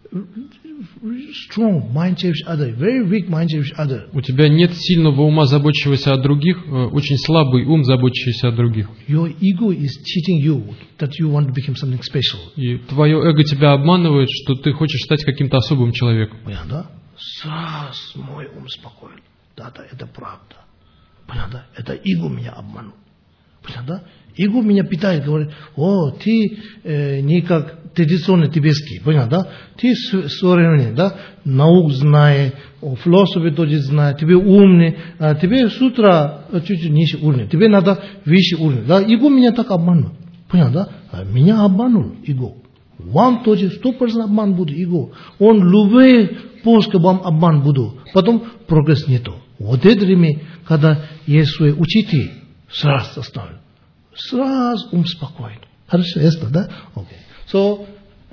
strong mind change other, very weak mind change other. У тебя нет сильного ума, заботящегося о других, очень слабый ум, заботящийся о других. Your ego is cheating you that you want to become something special. И твое эго тебя обманывает, что ты хочешь стать каким-то особым человеком. Понятно? Сразу мой ум спокоен. Да-да, это правда. Понятно? Это эго меня обманул. Понятно? Эго меня питает, говорит, о, ты э, не как традиционный тибетский, понятно, да? Ты современный, да? Наук знаешь, философию тоже знаешь, тебе умный, а тебе с утра чуть-чуть ниже уровня, тебе надо выше уровня, да? Эго меня так обманул, понятно, да? А меня обманул эго. Вам тоже сто процентов обман будет эго. Он любые поиски вам обман будет, потом прогресс нету. Вот это время, когда есть свои учитель, сразу составлен. Сразу ум спокоен. Хорошо, ясно, да? Okay. So,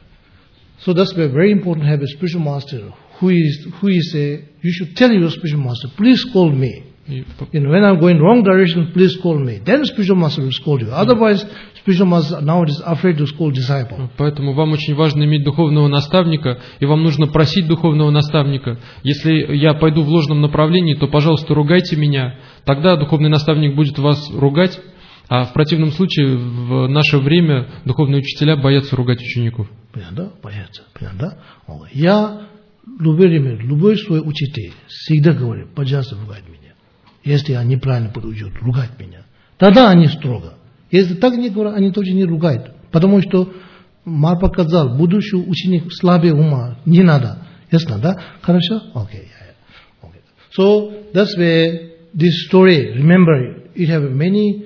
so that's why very important to have a spiritual master who is who is a. You should tell your spiritual master, please call me. You know, when I'm going wrong direction, please call me. Then spiritual master will scold you. Otherwise, spiritual master nowadays afraid to scold disciple. Поэтому вам очень важно иметь духовного наставника, и вам нужно просить духовного наставника. Если я пойду в ложном направлении, то, пожалуйста, ругайте меня. Тогда духовный наставник будет вас ругать. А в противном случае в наше время духовные учителя боятся ругать учеников. Понятно? Боятся. Понятно? Я любой время, любой свой учитель всегда говорит, пожалуйста, ругать меня. Если я неправильно подучу, ругать меня. Тогда они строго. Если так не говорят, они тоже не ругают. Потому что Мар показал, будущий ученик слабее ума, не надо. Ясно, да? Хорошо? Окей. Okay. Okay. So, that's where this story, remember, it have many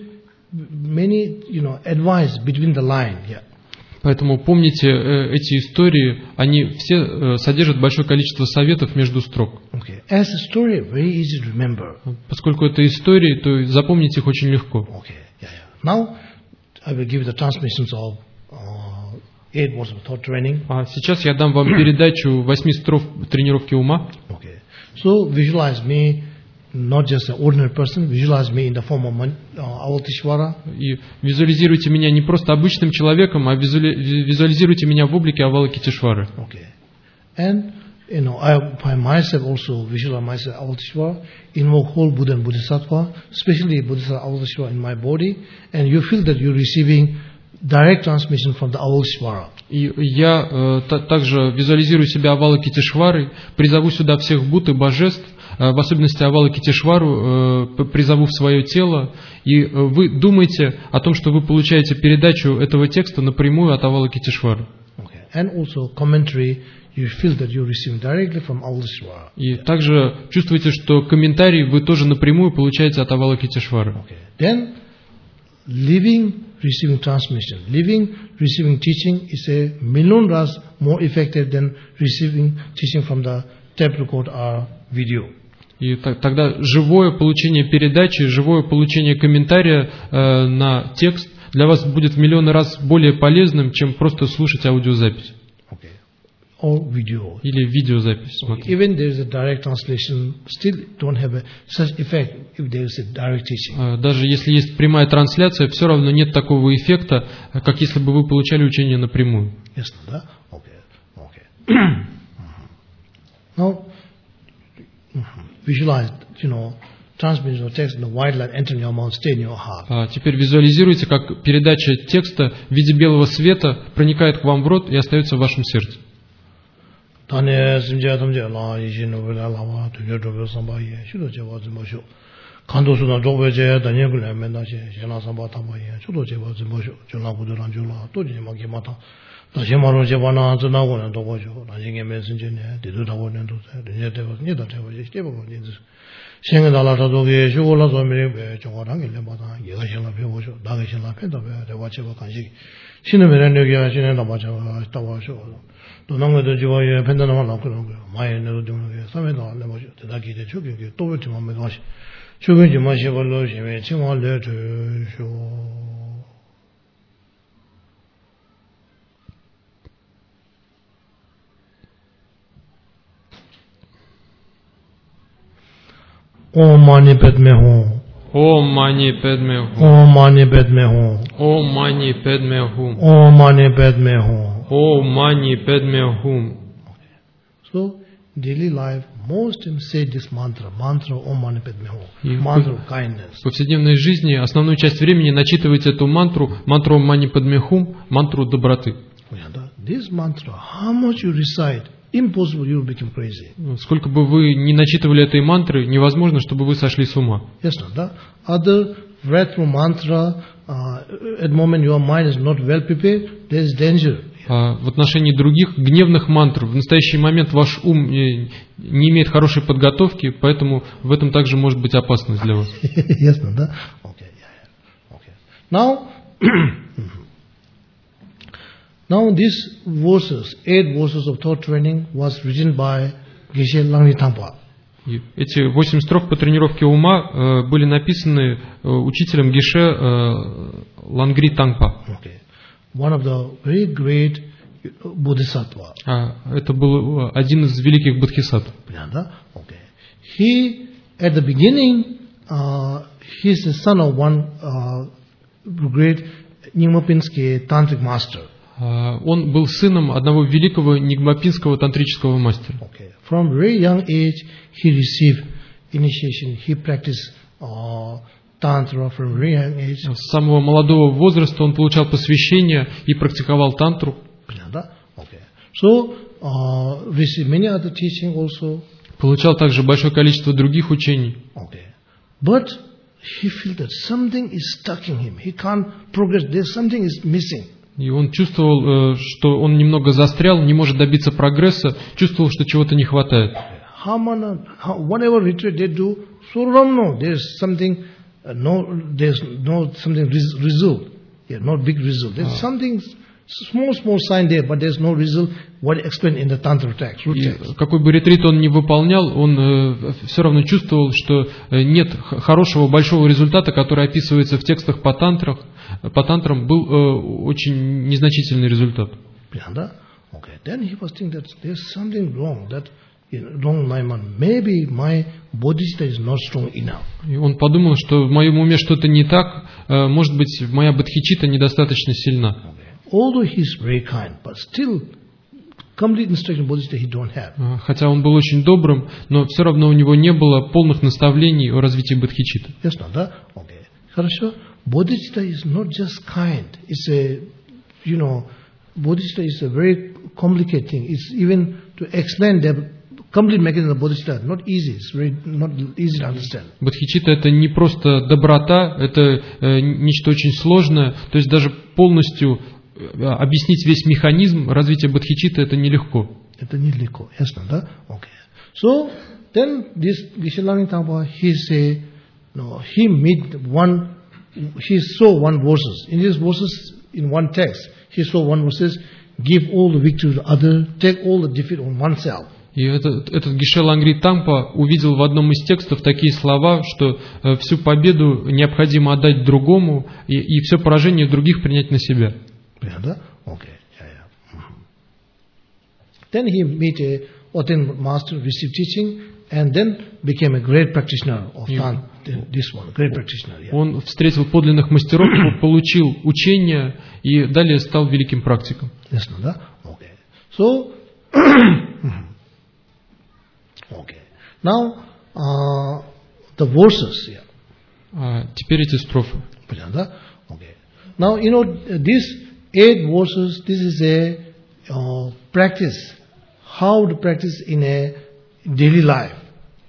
many, you know, advice between the line. Yeah. Поэтому помните, эти истории, они все содержат большое количество советов между строк. Okay. As a story, very easy to remember. Поскольку это истории, то запомнить их очень легко. Okay. Yeah, yeah. Now, I will give the transmissions of uh, eight words of thought training. А сейчас я дам вам передачу восьми строк тренировки ума. Okay. So visualize me. Not just an ordinary person, visualize me in the form of uh, Avalokiteshvara. И визуализируйте меня не просто обычным человеком, а визуали, визуализируйте меня в облике Авалокитешвары. Okay. And you know, I by myself also visualize myself Avalokiteshvara, invoke whole Buddha and Bodhisattva, especially Bodhisattva Avalokiteshvara in my body, and you feel that you're receiving direct transmission from the Avalokiteshvara. И я э, та, также визуализирую себя Авалокитешварой, призову сюда всех Будд и божеств, в особенности Авалокитешвару, призову в свое тело, и вы думаете о том, что вы получаете передачу этого текста напрямую от Авалокитешвары. И также чувствуете, что комментарий вы тоже напрямую получаете от Авалокитешвары. Then, living, receiving transmission, living, receiving teaching is a million times more effective than receiving teaching from the tape record or video. И тогда живое получение передачи, живое получение комментария э, на текст для вас будет в миллионы раз более полезным, чем просто слушать аудиозапись. Okay. Or video. Или видеозапись. Okay. Even there is a direct translation, still don't have a, such effect if there is a direct teaching. Э, даже если есть прямая трансляция, все равно нет такого эффекта, как если бы вы получали учение напрямую. Ясно, да? Okay. Okay. Now, visualize, you know, transmission of text in the white light enter your mouth, stay in your heart. А теперь визуализируйте, как передача текста в виде белого света проникает к вам в рот и остается в вашем сердце. 간도수나 조베제 다니엘을 맨다시 신나삼바 담바에 저도 제가 좀 보죠. 전화구들한 줄라 또 이제 막 이마다 다시 말로 제바나 전화고는 또 보죠. 나중에 메신저네 되더라고는 또 이제 되고 이제 다 되고 이제 되고 이제 생에 달아서도게 쇼골라 소미에 저거랑 일마다 얘가 신나 배우죠. 나게 신나 팬다 배 내가 제가 간식 신은 매력이 신은 다 맞아 다 와서 또 남거도 지와에 팬다는 건 그런 거예요. 많이 내도 되는 게 삼에도 안 내면 대다기 돼 저기 또 그렇지만 매도 하시 저기 마시걸로 심해 칭화를 주쇼 Om Mani Padme Hum. Om Mani Padme Hum. Om Mani Padme Hum. Om Mani Padme Hum. Om Mani Padme Hum. Om Mani Padme Hum. So, daily life, most of them say this mantra, mantra Om Mani Padme Hum, И mantra of kindness. В повседневной жизни основную часть времени начитывается эту мантру, мантру Мани Падме Хум, мантру доброты. This mantra, how much you recite, impossible you will become crazy. Сколько бы вы ни начитывали этой мантры, невозможно, чтобы вы сошли с ума. Yes, no, the other breathful mantra, uh, at the moment your mind is not well prepared, there is danger. А в отношении других гневных мантр в настоящий момент ваш ум не имеет хорошей подготовки, поэтому в этом также может быть опасность для вас. Yes, no, the, okay, yeah, yeah, okay. Now, now these verses, eight verses of thought training was written by Geshe Langri Tangpa. И эти восемь строк по тренировке ума э, были написаны э, учителем Геше э, Лангри Тангпа. Okay. One of the very great bodhisattva. А, это был один из великих бодхисаттв. Okay. He, at the beginning, uh, he's the son of one uh, great Nyingma-Pinsky tantric master. А, он был сыном одного великого нигмапинского тантрического мастера. Okay. From very young age, he received initiation. He practiced uh, tantra from very young age. С самого молодого возраста он получал посвящение и практиковал тантру. Okay. So, uh, received many other teaching also. Получал также большое количество других учений. Okay. But he felt that something is stuck in him. He can't progress. There's something is missing. И он чувствовал, что он немного застрял, не может добиться прогресса, чувствовал, что чего-то не хватает. Whatever retreat they do, so no, there's something, no, there's no something result. Yeah, not big result. There's something small, small sign there, but there's no result. What explained in the tantra text. Какой бы ретрит он ни выполнял, он э, все равно чувствовал, что нет хорошего большого результата, который описывается в текстах по тантрах. По тантрам был э, очень незначительный результат. Okay. Then he was thinking that there's something wrong. That wrong my mind. Maybe my bodhicitta is not strong enough. И он подумал, что в моем уме что-то не так. Э, может быть, моя бодхичитта недостаточно сильна. Okay. Although he is very kind, but still complete instruction bodhicitta he don't have. Хотя он был очень добрым, но все равно у него не было полных наставлений о развитии бодхичитты. Yes, no, да? Okay. Хорошо. Bodhicitta is not just kind. It's a, you know, bodhicitta is a very complicated thing. It's even to explain the complete mechanism of bodhicitta not easy. It's very not easy to understand. Бодхичитта это не просто доброта, это э, нечто очень сложное. То есть даже полностью объяснить весь механизм развития бодхичитты это нелегко. Это нелегко, ясно, да? Okay. So then this Geshe Langri Tangpa, he say, no, he meet one. He saw one verses. In these verses, in one text, he saw one verses, give all the victory to the other, take all the defeat on oneself. И этот, этот Геше Лангри Тангпа увидел в одном из текстов такие слова, что э, всю победу необходимо отдать другому, и, и все поражение других принять на себя. Yeah, okay. Yeah, yeah. Then he met a authentic master, received teaching, and then became a great practitioner of Tantra. This one, great practitioner. Yeah. Он встретил подлинных мастеров, получил учение и далее стал великим практиком. Yes, no, да? Okay. So, okay. Now, uh, the verses. Yeah. А теперь эти строфы. Okay. Now, you know, these eight verses, this is a uh, practice. How to practice in a daily life.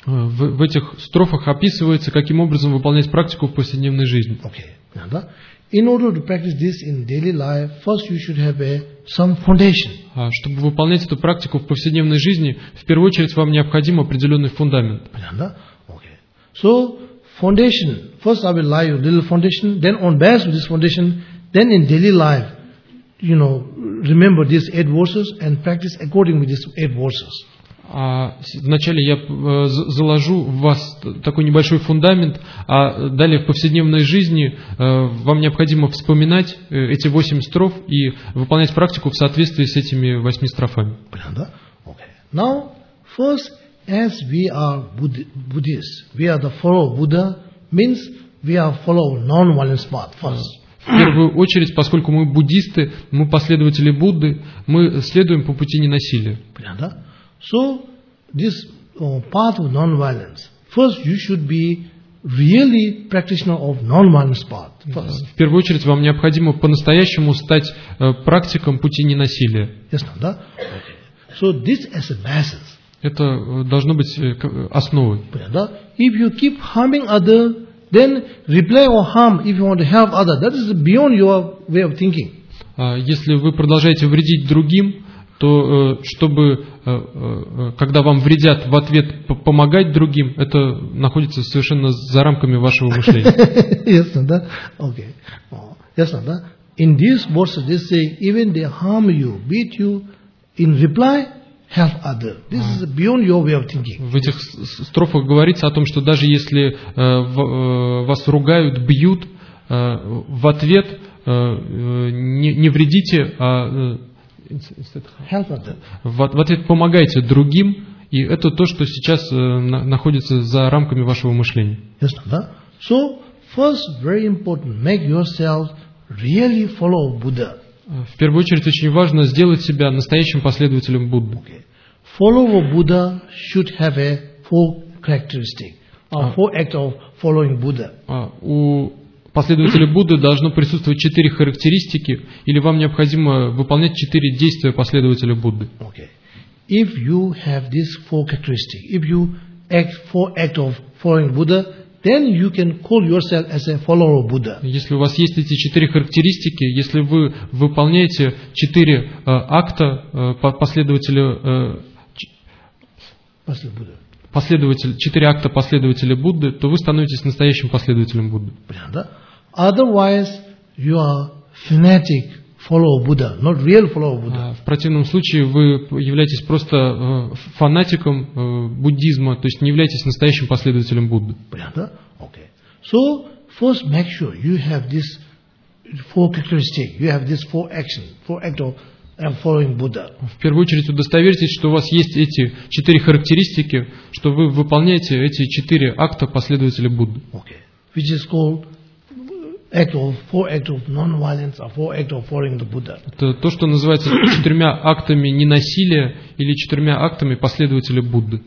В, в этих строфах описывается, каким образом выполнять практику в повседневной жизни. Okay. In order to practice this in daily life, first you should have a, some foundation. А чтобы выполнять эту практику в повседневной жизни, в первую очередь вам необходим определенный фундамент. Okay. So, foundation. First I will lie a little foundation. Then on base of this foundation, then in daily life, you know, remember these eight verses and practice according to these eight verses. А вначале я заложу в вас такой небольшой фундамент, а далее в повседневной жизни вам необходимо вспоминать эти восемь строф и выполнять практику в соответствии с этими восьми строфами. Okay. Now, first, as we are Buddhists, we are the follower of Buddha, means we are follower non-violence path first. В первую очередь, поскольку мы буддисты, мы последователи Будды, мы следуем по пути ненасилия. So, this uh, path of non-violence, first you should be really practitioner of non-violence path. First. В первую очередь, вам необходимо по-настоящему стать э, практиком пути ненасилия. Yes, no, да? Okay. So, this as a basis. Это должно быть э, основой. If you keep harming other, then reply or harm if you want to help other. That is beyond your way of thinking. Если вы продолжаете вредить другим, то чтобы, когда вам вредят, в ответ помогать другим, это находится совершенно за рамками вашего мышления. Yes, да? Okay. Yes, да? In these verses, they say, even they harm you, beat you, in reply, help other. This is beyond your way of thinking. В этих строфах говорится о том, что даже если вас ругают, бьют, в ответ не, не вредите, а в ответ помогайте другим, и это то, что сейчас находится за рамками вашего мышления. Yes, да? So, first, very important, make yourself really follow Buddha. В первую очередь, очень важно сделать себя настоящим последователем Будды. Okay. Follower Buddha should have a four characteristic, or four acts of following Buddha. У последователя Будды должно присутствовать четыре характеристики, или вам необходимо выполнять четыре действия последователя Будды. Okay. If you have these four characteristics, if you act four acts of following Buddha, then you can call yourself as a follower of Buddha. Если у вас есть эти четыре характеристики, если вы выполняете четыре э, акта э, последователя, э, последователь, четыре акта последователя Будды, то вы становитесь настоящим последователем Будды. Otherwise, you are fanatic follower of Buddha, not real follower of Buddha. В противном случае вы являетесь просто э, фанатиком э, буддизма, то есть не являетесь настоящим последователем Будды. Okay. So, first make sure you have this four characteristics, you have this four actions, four acts of following Buddha. В первую очередь удостоверьтесь, что у вас есть эти четыре характеристики, что вы выполняете эти четыре акта последователя Будды. Okay. Which is called act of four acts of non-violence or four acts of following the Buddha. Это то, что называется четырьмя актами ненасилия или четырьмя актами последователя Будды.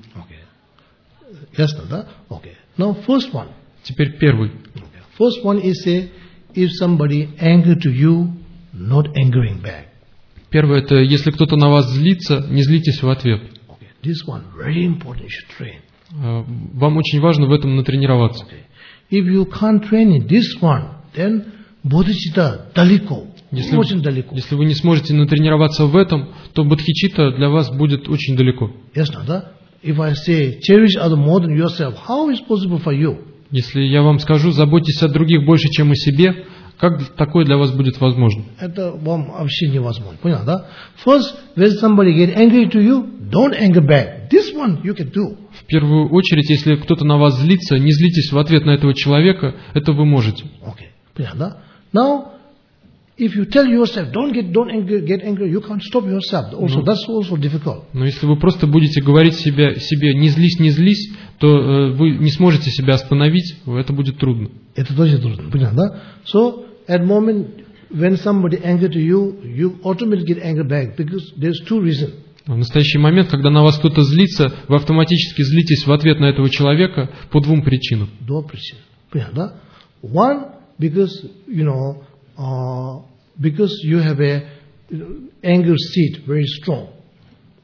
Okay. Ясно, да? Okay. Now first one. Теперь первый. Okay. First one is say, if somebody angry to you, not angering back. Первое, это если кто-то на вас злится, не злитесь в ответ. Okay. This one very important, you should train. Вам очень важно в этом натренироваться. Okay. If you can't train in this one, then бодхичитта далеко, если, очень далеко. Если вы не сможете натренироваться в этом, то бодхичитта для вас будет очень далеко. Ясно, да? If I say cherish other more than yourself, how is possible for you? Если я вам скажу, заботьтесь о других больше, чем о себе, как такое для вас будет возможно? Это вам вообще невозможно, понял, да? First, when somebody get angry to you, don't anger back. This one you can do. В первую очередь, если кто-то на вас злится, не злитесь в ответ на этого человека, это вы можете. Okay. Понял, да? Now, if you tell yourself, don't get, don't angry, get angry, you can't stop yourself. Also, no. That's also difficult. Но если вы просто будете говорить себе, себе не злись, не злись, то э, вы не сможете себя остановить, это будет трудно. Это тоже трудно, понял, да? So, at moment when somebody angry to you, you automatically get angry back because there's two reasons. В настоящий момент, когда на вас кто-то злится, вы автоматически злитесь в ответ на этого человека по двум причинам. Два причины, понял, да? One, because you know, uh, because you have a anger seed very strong.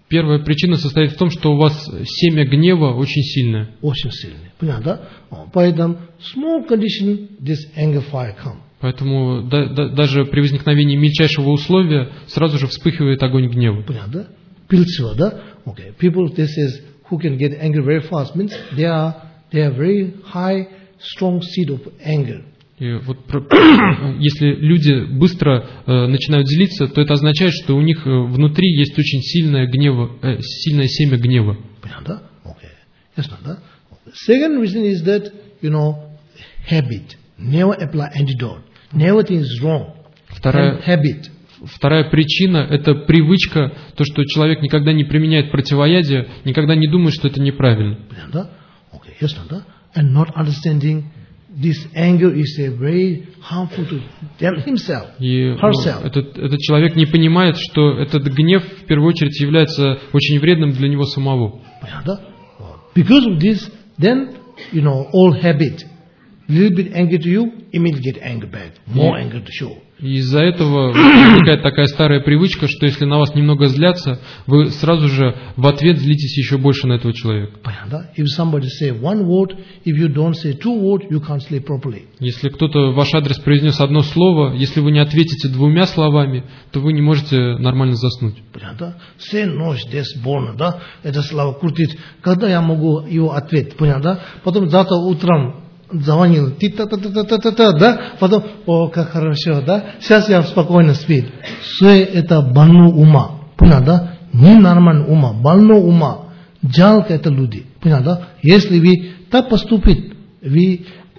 Первая причина состоит в том, что у вас семя гнева очень сильное. Очень сильное. Понятно? Поэтому small condition, this anger fire come. Поэтому да, да, даже при возникновении мельчайшего условия сразу же вспыхивает огонь гнева. Понятно? Пильцево, да? Okay. People, this is who can get angry very fast means they are they have very high, strong seed of anger. И вот, если люди быстро э, начинают злиться, то это означает, что у них внутри есть очень сильное, гнева, э, сильное семя гнева. Понятно? Okay. Ясно, да? Second reason is that, you know, habit. Never apply antidote. Never think is wrong. Вторая, habit. Вторая причина – это привычка, то, что человек никогда не применяет противоядие, никогда не думает, что это неправильно. Понятно? Okay. Ясно, да? And not understanding this anger is a very harmful to himself, И herself. Ну, этот, этот человек не понимает, что этот гнев в первую очередь является очень вредным для него самого. Понятно? Because of this, then, you know, all habit, little bit anger to you, immediately get anger back, more anger to show. И из-за этого возникает такая старая привычка, что если на вас немного злятся, вы сразу же в ответ злитесь еще больше на этого человека. Понятно? If somebody say one word, if you don't say two words, you can't sleep properly. Если кто-то в ваш адрес произнес одно слово, если вы не ответите двумя словами, то вы не можете нормально заснуть. Понятно? Say ночь, здесь больно, да? Это слова крутить. Когда я могу его ответить? Понятно? Потом завтра утром звонил, ти-та-та-та-та-та-та, да, потом, о, как хорошо, да, сейчас я спокойно спит. Все это больно ума, понял, да, ненормально ума, больно ума, жалко это люди, понял, да, если вы так поступите, вы э,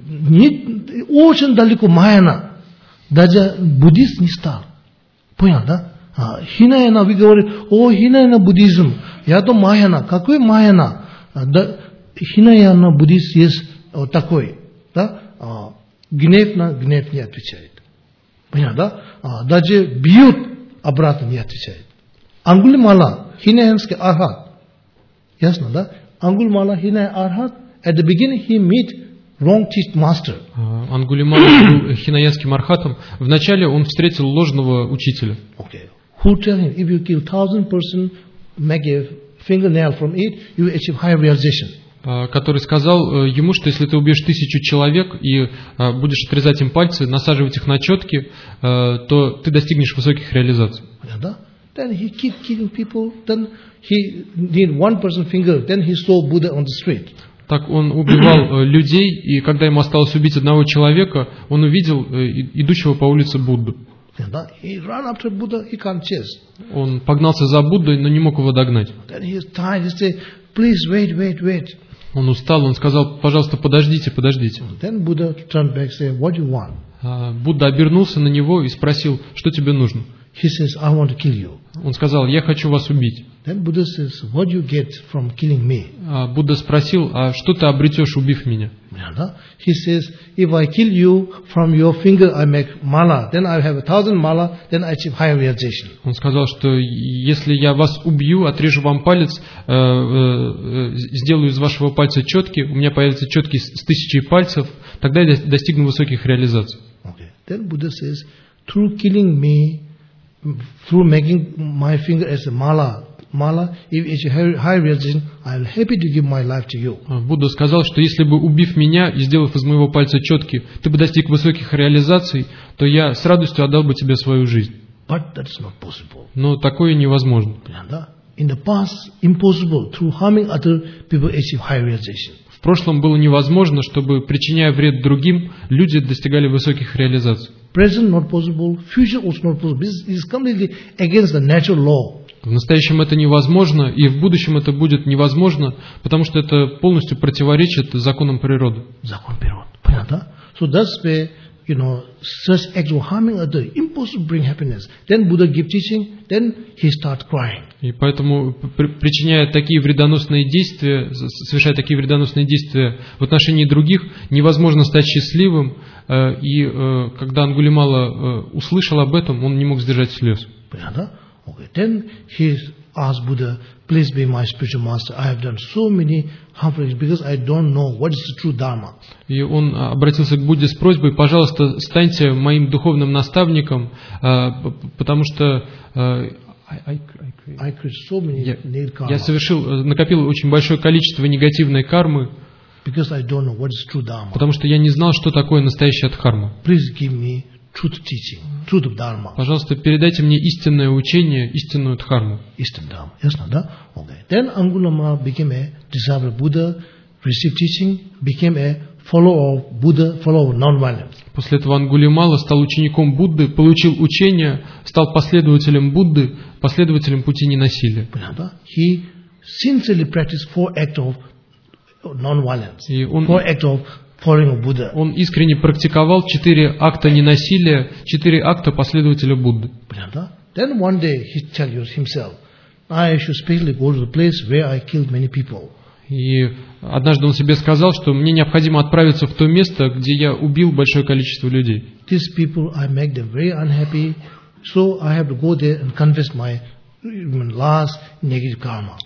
не, очень далеко майна, даже буддист не стал, понял, да, а, хинаяна, вы говорите, о, хинаяна буддизм, я то майна, какой майна, а, да, хинаяна буддист есть вот такой, да, а, гнев на гнев не отвечает. Понятно, да? А, даже бьют, обратно не отвечает. Ангулимала, хинаянский архат. Ясно, да? Ангулимала, хиная архат, at the beginning he meet wrong teach master. Ангулимала был хинаянским архатом. Вначале он встретил ложного учителя. Okay. Who tell him, if you kill thousand person, make a fingernail from it, you achieve high realization. Который сказал ему, что если ты убьешь тысячу человек и будешь отрезать им пальцы, насаживать их на четки, то ты достигнешь высоких реализаций. Then he keep killing people. Then he did one person finger. Then he saw Buddha on the street. Так он убивал людей, и когда ему осталось убить одного человека, он увидел идущего по улице Будду. He ran after Buddha. He can't chase. Он погнался за Буддой, но не мог его догнать. Then he is tired. He say, "Please wait, wait, wait." Он устал, он сказал, пожалуйста, подождите, подождите. Then Buddha turned back, say, "What you want?" Будда обернулся на него и спросил, что тебе нужно. He says, "I want to kill you." Он сказал, я хочу вас убить. Then Buddha says, "What you get from killing me?" Будда спросил, а что ты обретешь, убив меня? He says, "If I kill you, from your finger I make mala, then I have a thousand mala, then I achieve higher realization." Он сказал, что если я вас убью, отрежу вам палец, э, э, сделаю из вашего пальца четки, у меня появятся четки с тысячей пальцев, тогда я достигну высоких реализаций. Okay. Then Buddha says, through killing me, through making my finger as a mala, mala, if it's a high realization, I am happy to give my life to you. Будда сказал, что если бы, убив меня и сделав из моего пальца четки, ты бы достиг высоких реализаций, то я с радостью отдал бы тебе свою жизнь. But that's not possible. Но такое невозможно. In the past, impossible. Through harming other people achieve high realization. В прошлом было невозможно, чтобы, причиняя вред другим, люди достигали высоких реализаций. Present not possible, future also not possible. This is completely against the natural law. В настоящем это невозможно, и в будущем это будет невозможно, потому что это полностью противоречит законам природы. Закон природы. Понятно? So that's why, you know, such acts of harming others impossible to bring happiness. Then Buddha give teaching, then he start crying. И поэтому, причиняя такие вредоносные действия, совершая такие вредоносные действия в отношении других, невозможно стать счастливым. И когда Ангулимала услышал об этом, он не мог сдержать слез. Понятно? Okay. Then he asked Buddha, "Please be my spiritual master. I have done so many harmful things because I don't know what is the true dharma." И он обратился к Будде с просьбой: пожалуйста, станьте моим духовным наставником, потому что I, I, I, I created so many я, negative karma. я совершил, накопил очень большое количество негативной кармы, Because I don't know what is true Dharma. потому что я не знал, что такое настоящая дхарма. Please give me truth teaching, truth of Dharma. Пожалуйста, передайте мне истинное учение, истинную дхарму. Истинное Dharma. Ясно, да? Okay. Then Angulimala became a disciple of Buddha, received teaching, became a follower of Buddha, follower of non-violence. После этого Ангулимала стал учеником Будды, получил учение, стал последователем Будды, последователем пути ненасилия. He sincerely practiced four acts of non-violence, И он, four acts of following of Buddha. он искренне практиковал четыре акта ненасилия, четыре акта последователя Будды. Then one day he tell himself, I should specially go to the place where I killed many people. И однажды он себе сказал, что мне необходимо отправиться в то место, где я убил большое количество людей. These people, I make them very unhappy, so I have to go there and confess my last negative karma.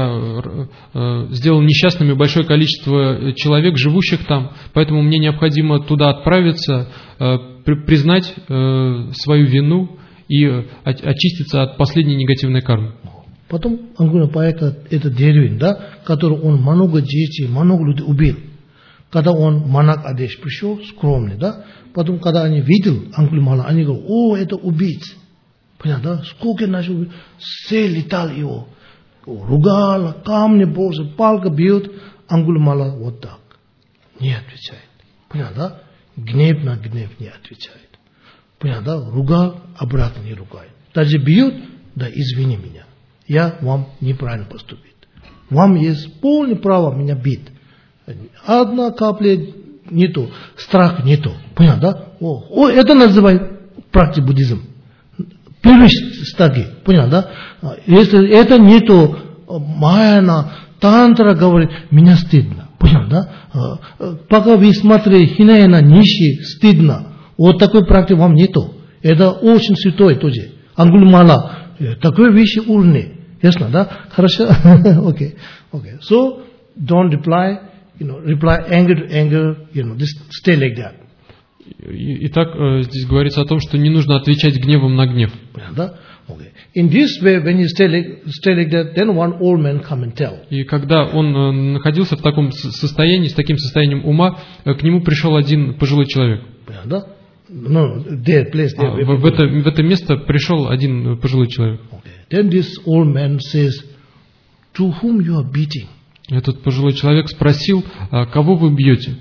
Я э, сделал несчастными большое количество человек, живущих там, поэтому мне необходимо туда отправиться, э, при, признать э, свою вину и э, очиститься от последней негативной кармы. Потом Ангуlimала это деревень, да, который он много детей, много людей убил. Когда он монах Адеш пришел, скромный, да, потом, когда они видели Ангуlimала, они говорят, о, это убийца. Понятно, да? Сколько начал, все летал его, ругал, камни бросил, палка бьет, Ангуlimала вот так, не отвечает. Понятно, да? Гнев на гнев не отвечает. Понятно, да? Ругал, обратно не ругает. Даже бьет, да извини меня. Я вам неправильно поступил. Вам есть полное право меня бить. Одна капля не то, страх не то. Понятно, да? О, о, это называют практика буддизм. Первые стаги. Понятно, да? Если это не то, Маяна, Тантра говорит, меня стыдно. Понятно, да? Пока вы смотрите, Хинаяна, Ниши, стыдно. Вот такой практики вам не то. Это очень святой тоже. Ангуlimала. Такой вещи уровни. Ясно, да? Хорошо? Okay. Okay. So, don't reply, you know, reply anger to anger, you know, just stay like that. Итак, здесь говорится о том, что не нужно отвечать гневом на гнев. Да? Okay. In this way, when you stay like, stay like that, then one old man come and tell. И когда он находился в таком состоянии, с таким состоянием ума, к нему пришел один пожилой человек. Да? No, there, place there. А, в, это, в это место пришел один пожилой человек. Okay. Then this old man says, to whom you are beating? Этот пожилой человек спросил, кого вы бьете?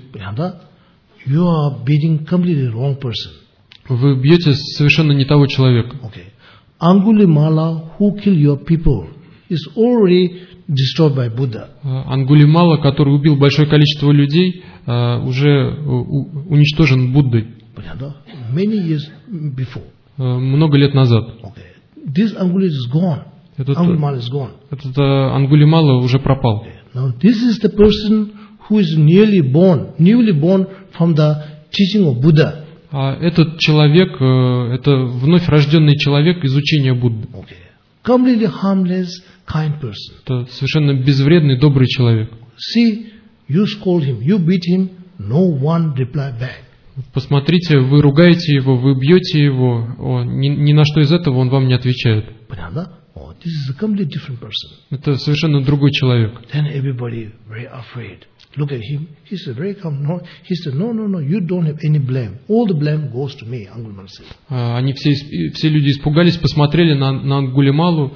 You are beating completely wrong person. Вы бьете совершенно не того человека. Okay. Angulimala, who killed your people, is already destroyed by Buddha. Ангулимала, который убил большое количество людей, уже уничтожен Буддой. Many years before. Много лет назад. Okay. This Angulимала is gone. Этот, Angulimala is gone. Этот Ангулимала уже пропал. Okay. Now this is the person who is newly born, newly born from the teaching of Buddha. А этот человек, это вновь рожденный человек из учения Будды. Okay. Completely harmless, kind person. Это совершенно безвредный, добрый человек. See, you scold him, you beat him, no one reply back. Посмотрите, вы ругаете его, вы бьете его, о, ни, ни на что из этого он вам не отвечает. Oh, this is a completely different person. Это совершенно другой человек. Then everybody very afraid. Look at him. He said, very calm. No, he said, no, no, no, you don't have any blame. All the blame goes to me, Angulimala said. Они все, все люди испугались, посмотрели на, на Ангулималу,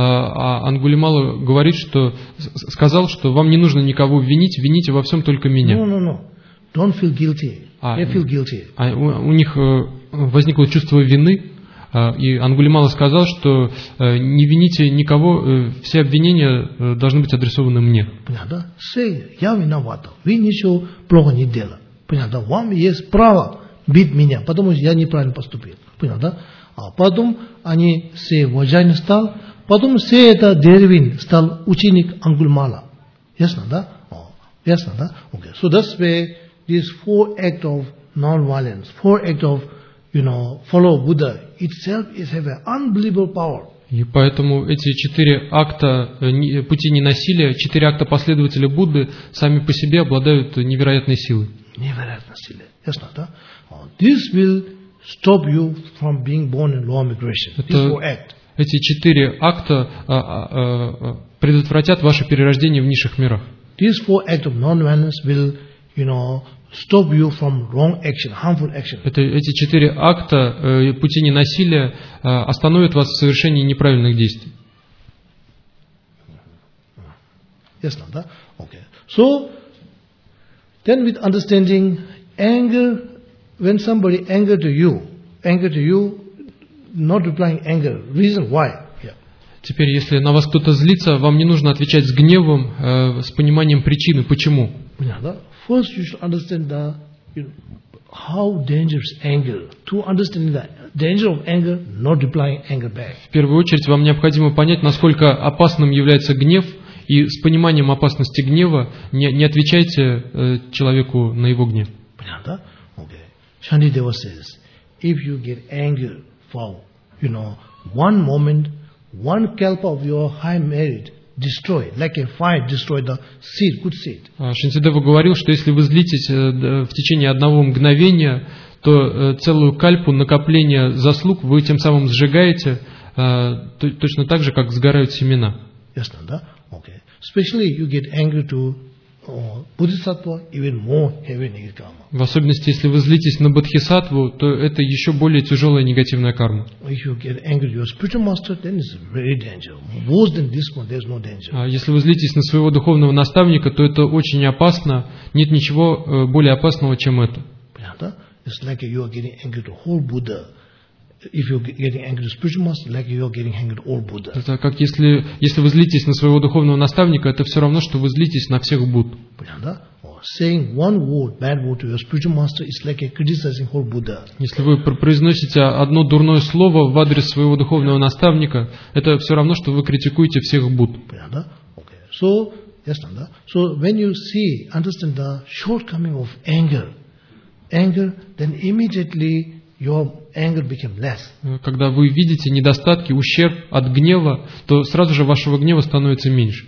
а Ангулимала говорит, что сказал, что вам не нужно никого винить, вините во всем только меня. No, no, no. Don't feel guilty. А, They feel guilty. А у, у них возникло чувство вины, и Ангулимала сказал, что не вините никого, все обвинения должны быть адресованы мне. Понятно? Say, я виноват. Вы ничего плохо не делали. Понятно? Вам есть право бить меня, потому что я неправильно поступил. Понятно? А потом они все уважаемый стал, потом все это деревень стал ученик Ангулимала. Ясно, да? О, ясно, да? Okay. So that's why these four acts of non-violence, four acts of, you know, follow Buddha itself is have an unbelievable power. И поэтому эти четыре акта пути ненасилия, четыре акта последователя Будды сами по себе обладают невероятной силой. Невероятной силой. Ясно, да? This will stop you from being born in low migration. These four acts. Эти четыре акта а, а, а, предотвратят ваше перерождение в низших мирах. These four acts of non-violence will, you know, stop you from wrong action, harmful action. Это, эти четыре акта э, пути ненасилия э, остановят вас в совершении неправильных действий. Yes, no, that? Okay. So, then with understanding, anger, when somebody anger to you, anger to you, not replying anger, reason why? Yeah. Теперь, если на вас кто-то злится, вам не нужно отвечать с гневом, э, с пониманием причины, почему. First, you should understand the, you know, how dangerous anger. To understand the danger of anger, not replying anger back. В первую очередь, вам необходимо понять, насколько опасным является гнев, и с пониманием опасности гнева не, не отвечайте э, человеку на его гнев. Okay. Shantideva says, if you get anger for, you know, one moment, one kalpa of your high merit destroy, like a fire destroy the seed, good seed. Шантидева говорил, что если вы злитесь в течение одного мгновения, то целую кальпу накопления заслуг вы тем самым сжигаете, точно так же, как сгорают семена. Yes, да? Okay. Especially you get angry to uh, bodhisattva, even more heavy negative karma. В особенности, если вы злитесь на бодхисаттву, то это еще более тяжелая негативная карма. If you get angry to your spiritual master, then it's very dangerous. Worse than this one, there's no danger. А если вы злитесь на своего духовного наставника, то это очень опасно. Нет ничего более опасного, чем это. It's like you are getting angry to whole Buddha. If you're getting angry to spiritual master, like you are getting angry to all Buddha. Это как если, если вы злитесь на своего духовного наставника, это все равно, что вы злитесь на всех Будд. Saying one word, bad word to your spiritual master is like a criticizing whole Buddha. Если вы произносите одно дурное слово в адрес своего духовного наставника, это все равно, что вы критикуете всех Будд. Okay. So, yes, so when you see, understand the shortcoming of anger, anger, then immediately your anger became less. Когда вы видите недостатки, ущерб от гнева, то сразу же вашего гнева становится меньше.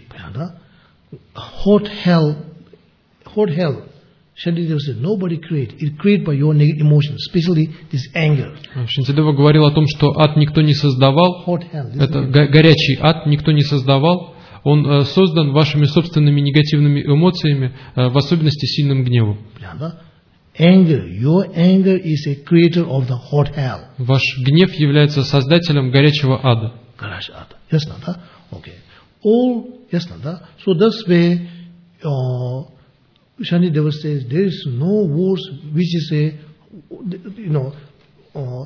Hot hell, hot hell. Shantideva said, nobody create. It created by your emotions, especially this anger. Шантидева говорил о том, что ад никто не создавал. Hot hell. Это горячий ад никто не создавал. Он создан вашими собственными негативными эмоциями, в особенности сильным гневом. Anger, your anger is a creator of the hot hell. Ваш гнев является создателем горячего ада. Горячий ад. Ясно, да? Okay. All, ясно, да? So this way, uh, Shantideva says, there is no words which is a, you know, uh,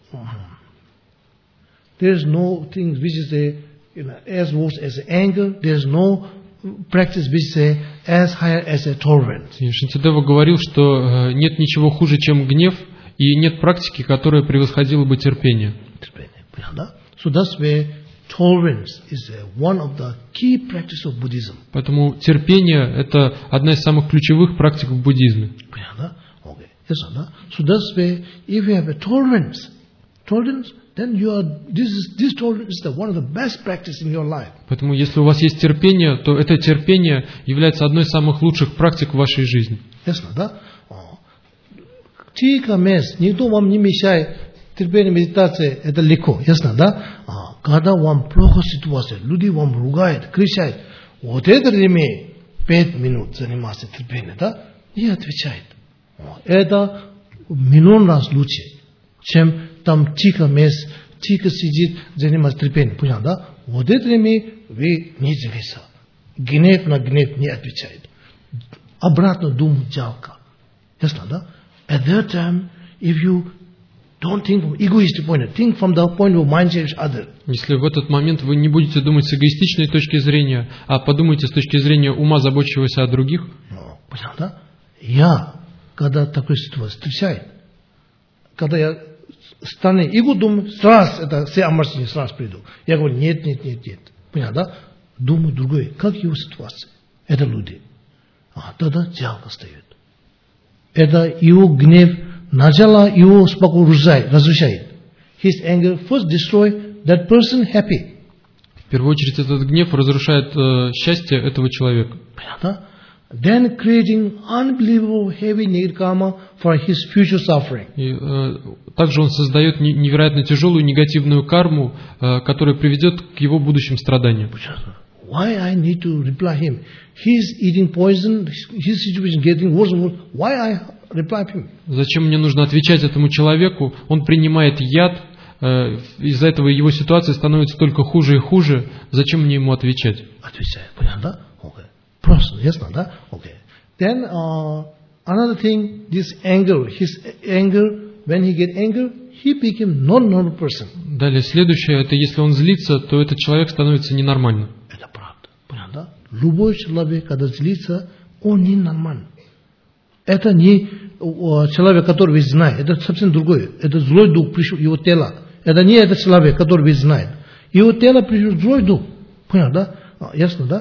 there is no thing which is a, you know, as worse as anger. There is no practice which is as higher as a tolerance. Шантидева говорил, что нет ничего хуже, чем гнев, и нет практики, которая превосходила бы терпение. So that's where tolerance is one of the key practices of Buddhism. Поэтому терпение – это одна из самых ключевых практик в буддизме. Okay. So that's where if you have a tolerance, tolerance, then you are, this is, this tolerance is the one of the best practice in your life. Поэтому, если у вас есть терпение, то это терпение является одной из самых лучших практик в вашей жизни. Ясно, да? Тихо, мес, никто вам не мешает. Терпение, медитация, это легко, ясно, да? Когда вам плохо ситуация, люди вам ругают, кричат, вот это время пять минут заниматься терпением, да? И отвечает. Это миллион раз лучше, чем там тихо мест, тихо сидит, занимается терпением. Понял, да? Вот это время вы не зависите. Гнев на гнев не отвечает. Обратно думать жалко. Ясно, да? At that time, if you don't think from egoistic point, think from the point of mindset of other. Если в этот момент вы не будете думать с эгоистичной точки зрения, а подумайте с точки зрения ума, заботящегося о других. Понял, да? Я, когда такой ситуация встречает, когда я стану его думаю, сразу это все омрачения сразу приду. Я говорю, нет, нет, нет, нет. Понял, да? Думаю другой, как его ситуация. Это люди. А тогда жалко стоит. Это его гнев начало его спокойно разрушает. His anger first destroy that person happy. В первую очередь этот гнев разрушает э, счастье этого человека. Понятно? then creating unbelievable heavy negative karma for his future suffering. И э, также он создает не- невероятно тяжелую негативную карму, э, которая приведет к его будущим страданиям. Why I need to reply him? He's eating poison, his situation getting worse and worse. Why I reply him? Зачем мне нужно отвечать этому человеку? Он принимает яд, э, из-за этого его ситуация становится только хуже и хуже. Зачем мне ему отвечать? Отвечаю. Понятно? Okay. Просто, ясно, да? Okay. Then uh, another thing, this anger, his anger, when he get anger, he became non-normal person. Далее, следующее, это если он злится, то этот человек становится ненормальным. Это правда. Понятно? Любой человек, когда злится, он ненормальный. Это не uh, человек, который вы знаете, это совсем другое. Это злой дух пришел, его тело. Это не этот человек, который вы знаете. Его тело пришел злой дух. Понятно, да? Ясно, да?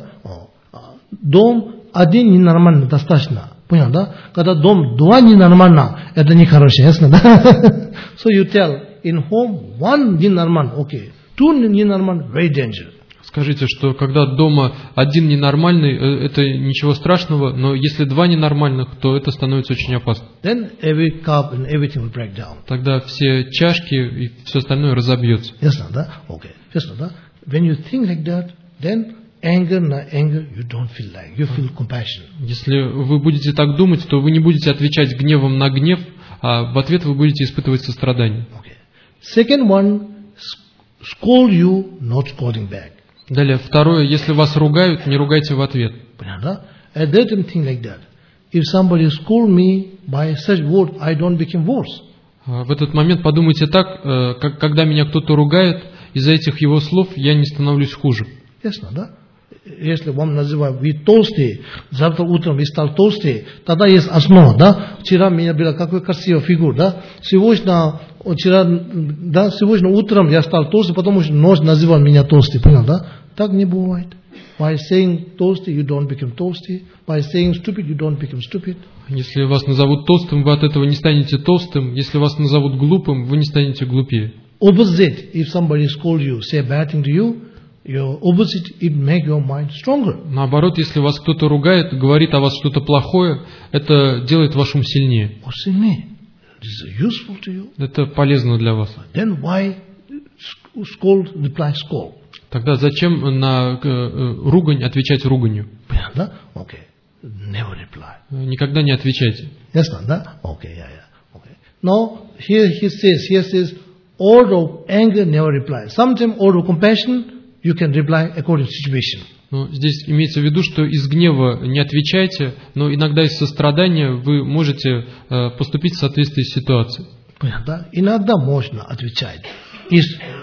Дом один ненормальный, достаточно. Понял, да? Когда дом два ненормально, это нехорошо, ясно, да? So you tell, in home one ненормально, okay. Two ненормально, very dangerous. Скажите, что когда дома один ненормальный, э, это ничего страшного, но если два ненормальных, то это становится очень опасно. Then every cup and everything will break down. Тогда все чашки и все остальное разобьется. Ясно, да? Okay. Ясно, да? When you think like that, then anger, not anger, you don't feel like, you feel compassion. Если вы будете так думать, то вы не будете отвечать гневом на гнев, а в ответ вы будете испытывать сострадание. Okay. Second one, scold you, not scolding back. Далее, второе, если вас ругают, не ругайте в ответ. Понятно? At that time, think like that. If somebody scold me by such word, I don't become worse. В этот момент подумайте так, э, как, когда меня кто-то ругает, из-за этих его слов я не становлюсь хуже. Ясно, да? Если вам называют, вы толстые, завтра утром вы стал толстые, тогда есть основа, да? Вчера меня была какой красивый фигур, да? Сегодня, вчера, да, сегодня утром я стал толстый, потому что ночь называл меня толстый, понял, да? Так не бывает. By saying толстый, you don't become толстый. By saying stupid, you don't become stupid. Если вас назовут толстым, вы от этого не станете толстым. Если вас назовут глупым, вы не станете глупее. Opposite, if somebody scold you, say bad thing to you, your opposite, it make your mind stronger. Наоборот, если вас кто-то ругает, говорит о вас что-то плохое, это делает ваш ум сильнее. What's in me? This is useful to you. Это полезно для вас. Then why scold, reply scold? Тогда зачем на э, ругань отвечать руганью? Понятно? Okay. Never reply. Никогда не отвечайте. Ясно, да? Okay, yeah, yeah. Okay. Now, here he says, here says, out of anger, never reply. Sometimes out of compassion, you can reply according to situation. Но здесь имеется в виду, что из гнева не отвечайте, но иногда из сострадания вы можете э, поступить в соответствии с ситуацией. Понятно? Иногда можно отвечать из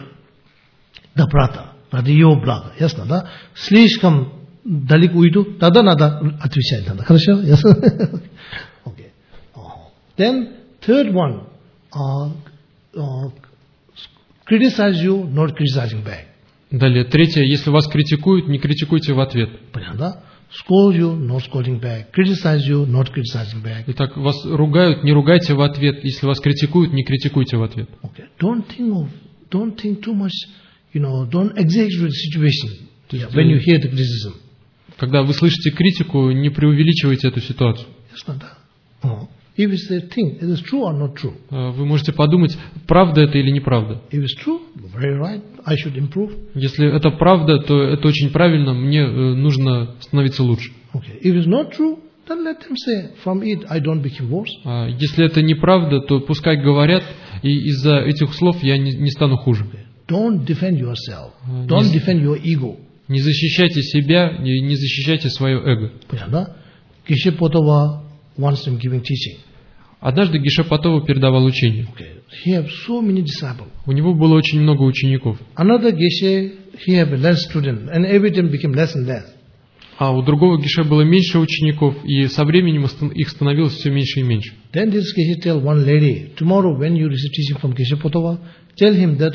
доброта, ради его блага. Ясно, да? Слишком далеко уйду, тогда надо отвечать. Надо. Хорошо? Ясно? Okay. Then, third one, uh, uh, criticize you, not criticizing back. Далее, третье, если вас критикуют, не критикуйте в ответ. Понятно? Scold you, not scolding back. Criticize you, not criticizing back. Итак, вас ругают, не ругайте в ответ. Если вас критикуют, не критикуйте в ответ. Okay. Don't think of, don't think too much, you know, don't exaggerate the situation yeah, when you hear the criticism. Когда вы слышите критику, не преувеличивайте эту ситуацию. Ясно, да? Oh. If it's a thing, it is true or not true? Вы можете подумать, правда это или неправда. If it's true, very right, I should improve. Если это правда, то это очень правильно, мне нужно становиться лучше. Okay. If it's not true, then let them say, from it I don't become worse. Если это неправда, то пускай говорят, и из-за этих слов я не, не стану хуже. Don't defend yourself. Don't не, defend your ego. Не защищайте себя, не, не защищайте свое эго. Понятно? Geshe-Potova once in giving teaching. Однажды Geshe-Potova передавал учение. Okay. He had so many disciples. У него было очень много учеников. Another Geshe, he had less students, and every time became less and less. А у другого Geshe было меньше учеников, и со временем их становилось все меньше и меньше. Then this Geshe tell one lady, tomorrow when you receive teaching from Geshe-Potova, tell him that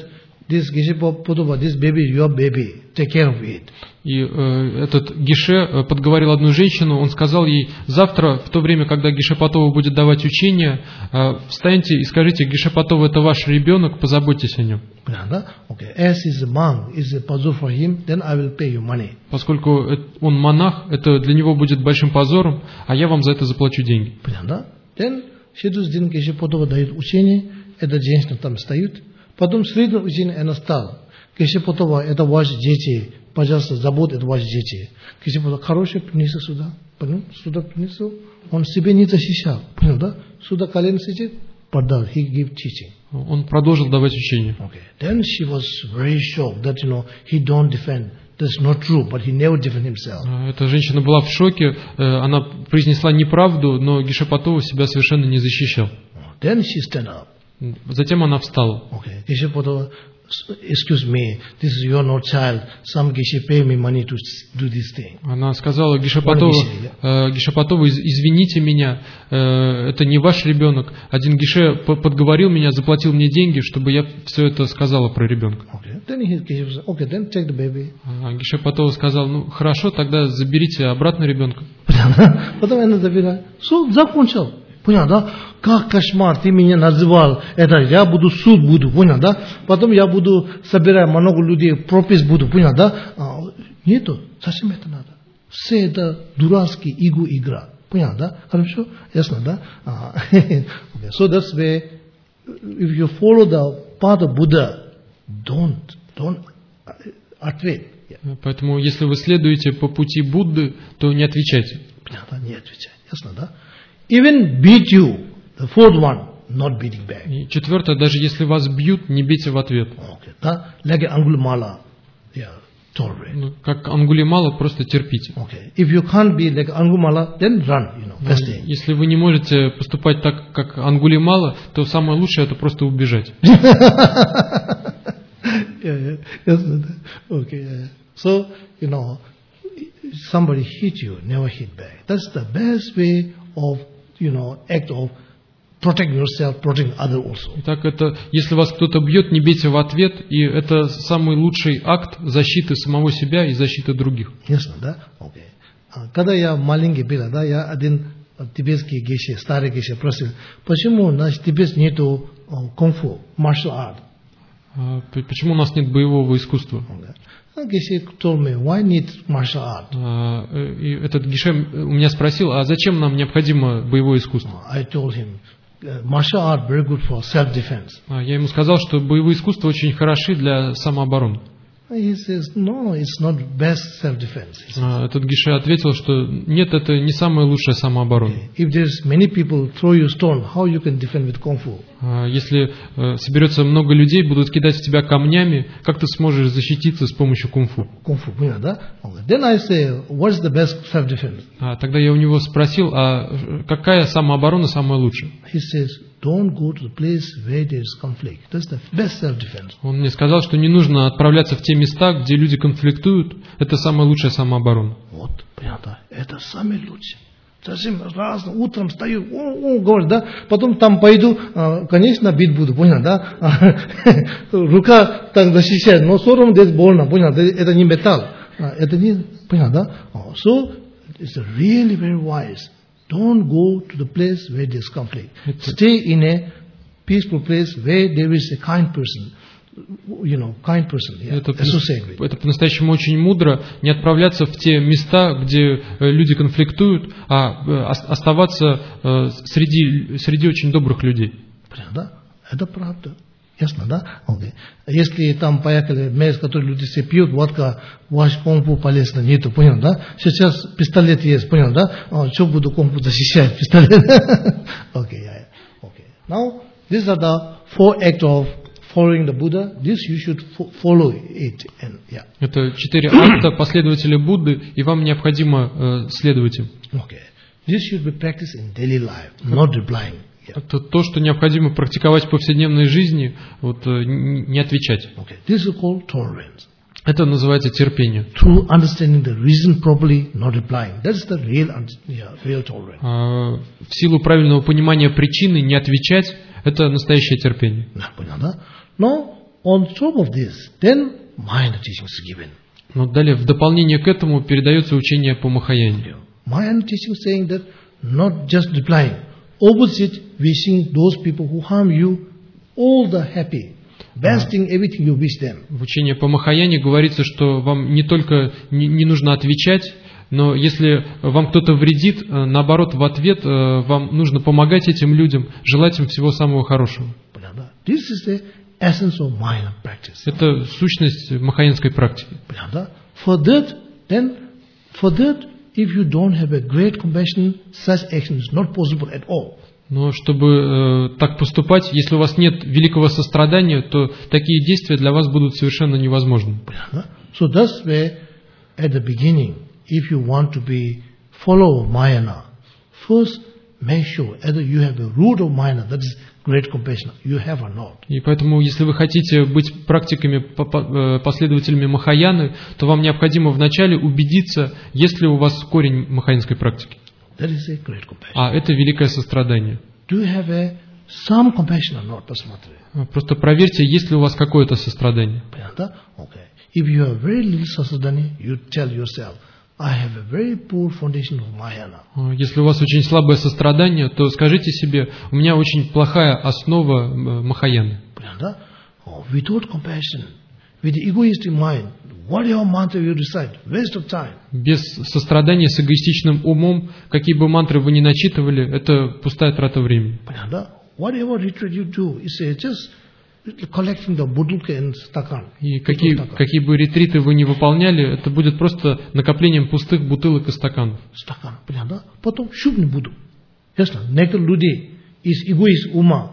this Geshe Potova, this baby, your baby, take care of it. И э, этот Геше э, подговорил одну женщину, он сказал ей: завтра, в то время, когда Геше Потова будет давать учения, э, встаньте и скажите: Геше Потова, это ваш ребенок, позаботьтесь о нем. Okay. As is a monk, is a позор for him, then I will pay you money. Поскольку он монах, это для него будет большим позором, а я вам за это заплачу деньги. Then следующий день Геше Потова дает учение, эта женщина там стоит, потом следующее учение она стала. Геше Потова, это ваши дети, пожалуйста, забудь, это ваши дети. Геше Потова хороший принесу сюда, понял? Сюда принесу, он себе не защищал, понял, да? Сюда колено сидит, подал, he give teaching. Он продолжил давать учение. Okay. Then she was very shocked that, you know, he don't defend. That's not true, but he never defend himself. Эта женщина была в шоке, она произнесла неправду, но Геше Потова себя совершенно не защищал. Then she stand up. Затем она встала. Okay. Geshe Potova, excuse me, this is your no child. Some Geshe pay me money to do this thing. Она сказала: Геше Потова, э, Геше Потова, извините меня, э, это не ваш ребенок. Один Геше подговорил меня, заплатил мне деньги, чтобы я все это сказала про ребенка. Okay. Then he said, okay, then take the baby. А Геше Потова сказал: ну хорошо, тогда заберите обратно ребенка. Потом она забирает. Суд закончил. Понял, да? Как кошмар, ты меня называл, это я буду суд буду, понял, да? Потом я буду собирать много людей, пропись буду, понял, да? А, нету, зачем это надо? Все это дурацкий игу игра, понял, да? Хорошо, ясно, да? А, okay. So that's why, if you follow the path of Buddha, don't, don't ответь. Поэтому, если вы следуете по пути Будды, то не отвечайте. Понятно, не отвечай, ясно, да? Even beat you, the fourth one, not beating back. И четвертое, даже если вас бьют, не бейте в ответ. Okay, да? Like Angulimala, yeah, tolerate. Ну, как Ангулимала, просто терпите. Okay. If you can't be like Angulimala, then run, you know, best thing. Если вы не можете поступать так, как Ангулимала, то самое лучшее это просто убежать. Yeah, yeah. Okay, yeah. So, you know, somebody hit you, never hit back. That's the best way of, you know, act of protect yourself, protect others also. Итак, это, если вас кто-то бьет, не бейте в ответ, и это самый лучший акт защиты самого себя и защиты других. Ясно, да? Окей. Когда я маленький был, да, я один тибетский геше, старый геше просил, почему у нас в Тибете нету кунг-фу, martial art? Почему у нас нет боевого искусства? Геше told me, why need martial art? И этот геше у меня спросил, а зачем нам необходимо боевое искусство? I told him, martial art very good for self-defense. Я ему сказал, что боевые искусства очень хороши для самообороны. He says, no, it's not best self-defense. Этот геше ответил, что нет, это не самая лучшая самооборона. If there's many people throw you stone, how you can defend with kung fu? Если соберется много людей, будут кидать в тебя камнями, как ты сможешь защититься с помощью кунг-фу? Кунг-фу, понятно, да? Then I say, what's the best self-defense? А тогда я у него спросил, а какая самооборона самая лучшая? He says, don't go to the place where there is conflict. That's the best self-defense. Он мне сказал, что не нужно отправляться в те места, где люди конфликтуют. Это самая лучшая самооборона. Вот, понятно. Это самое лучшее. Совсем раз утром стою, о, о, говорит, да, потом там пойду, конечно, бить буду, понял, да? Рука так защищает, но все равно здесь больно, понял, это не металл, это не, понял, да? So, it's really very wise. Don't go to the place where there is conflict. Stay in a peaceful place where there is a kind person. You know, kind person, yeah, это, associate with. Это по-настоящему очень мудро, не отправляться в те места, где люди конфликтуют, а оставаться среди, среди очень добрых людей. Да? Это правда. Ясно, да? Okay. Если там поехали мест, которые люди все пьют, водка, ваш кунг-фу полезно, нету, понял, да? Сейчас пистолет есть, понял, да? А, что буду кунг-фу защищать, пистолет? Okay, yeah, yeah. Okay. Now, these are the four acts of following the Buddha. This you should follow it. And, yeah. Это четыре акта последователя Будды, и вам необходимо э, следовать им. Okay. This should be practiced in daily life, not replying. Это то, что необходимо практиковать в повседневной жизни, вот, не отвечать. Okay. This is called tolerance. Это называется терпение. Through understanding the reason properly, not replying. That's the real, yeah, real tolerance. А, в силу правильного понимания причины не отвечать, это настоящее терпение. No, on top of this, then Mahayana teaching is given. Но далее, в дополнение к этому, передается учение по Махаяне. Mahayana teaching saying that not just replying, opposite, wishing those people who harm you all the happy, basting everything you wish them. В учении по Махаяне говорится, что вам не только не, не нужно отвечать, но если вам кто-то вредит, наоборот, в ответ вам нужно помогать этим людям, желать им всего самого хорошего. This is the essence of Mahayana practice. Это сущность махаянской практики. For that, then, for that, if you don't have a great compassion, such action is not possible at all. Но чтобы э, так поступать, если у вас нет великого сострадания, то такие действия для вас будут совершенно невозможны. So that's where, at the beginning, if you want to be follower of Mahayana, first make sure either you have a root of Mahayana, that is great compassion, you have or not. И поэтому, если вы хотите быть практиками, последователями Махаяны, то вам необходимо вначале убедиться, есть ли у вас корень махаянской практики. That is a great compassion. А это великое сострадание. Do you have a, some compassion or not? Посмотрите. Просто проверьте, есть ли у вас какое-то сострадание. Okay. If you have very little sastradanya, you tell yourself, I have a very poor foundation of Mahayana. Если у вас очень слабое сострадание, то скажите себе, у меня очень плохая основа Махаяны. Without compassion, with the egoistic mind, whatever mantra you recite, waste of time. Без сострадания, с эгоистичным умом, какие бы мантры вы ни начитывали, это пустая трата времени. Whatever retreat you do, it's just collecting the butulka and stakan. И какие, какие бы ретриты вы ни выполняли, это будет просто накоплением пустых бутылок и стаканов. Стакан, понятно? Потом шуб не буду. Ясно? Некоторые люди из эгоист ума,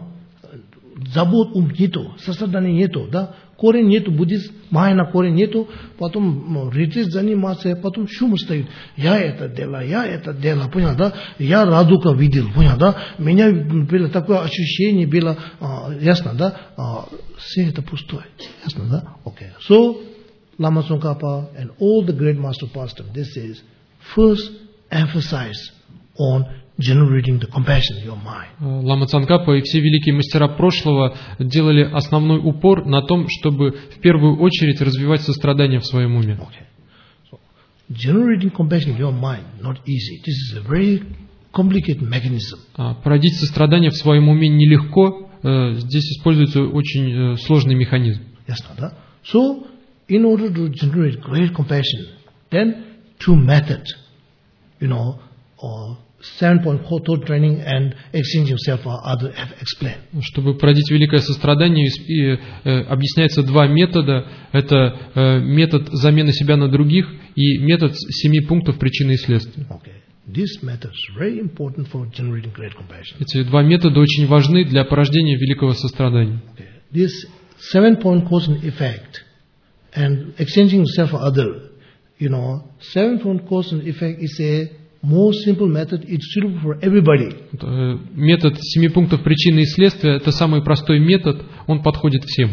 забот ум нету, сострадания нету, да? Корень нету, буддизм, Махаяна корень нету, потом ретрит заниматься, потом шум стоит. Я это делаю, я это делаю, понял, да? Я Радука видел, понял, да? У меня было такое ощущение, было, а, ясно, да? А, все это пустое, ясно, да? Okay. So, Lama Tsongkhapa and all the great master pastors, this says, first emphasize on generating the compassion in your mind. Лама Цангкапа и все великие мастера прошлого делали основной упор на том, чтобы в первую очередь развивать сострадание в своем уме. Okay. So, generating compassion in your mind not easy. This is a very complicated mechanism. Породить сострадание в своем уме нелегко. Здесь используется очень сложный механизм. Ясно, да? So, in order to generate great compassion, then two methods, you know, or seven-point thought training and exchanging self for other have explained. Чтобы породить великое сострадание, и, э, объясняется два метода. Это э, метод замены себя на других и метод семи пунктов причины и следствия. Okay. This method is very important for generating great compassion. Эти два метода очень важны для порождения великого сострадания. Okay. This seven-point cause and effect and exchanging self for other, you know, seven-point cause and effect is a more simple method, it's suitable for everybody. Метод семи пунктов причины и следствия – это самый простой метод, он подходит всем.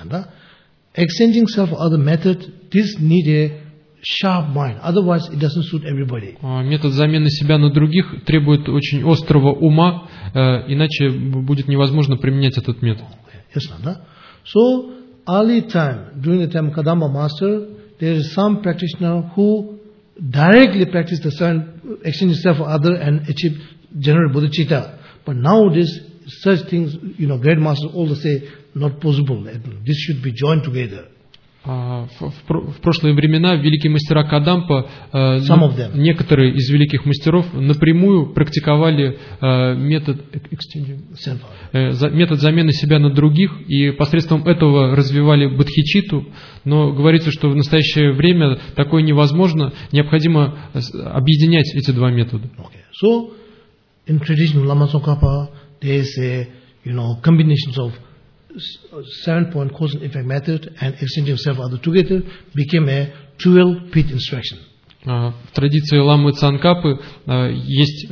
Exchanging self for other method, this need a sharp mind, otherwise it doesn't suit everybody. Метод замены себя на других требует очень острого ума, иначе будет невозможно применять этот метод. Yes, so early time, during the time of Kadamba Master, there is some practitioner who directly practice the seven, exchange self for other and achieve general bodhicitta. But nowadays, such things, you know, great masters all say not possible. This should be joined together. В, в, в прошлые времена великие мастера Кадампа, э, некоторые из великих мастеров напрямую практиковали э, метод, э, за, метод замены себя на других и посредством этого развивали бодхичитту, но говорится, что в настоящее время такое невозможно, необходимо объединять эти два метода. Okay. So, in tradition of Lama Tsongkhapa, there is a, you know, combinations of seven-point cause and effect method and exchanging self other together became a twelve-pit instruction. В традиции Ламы Цангкапы есть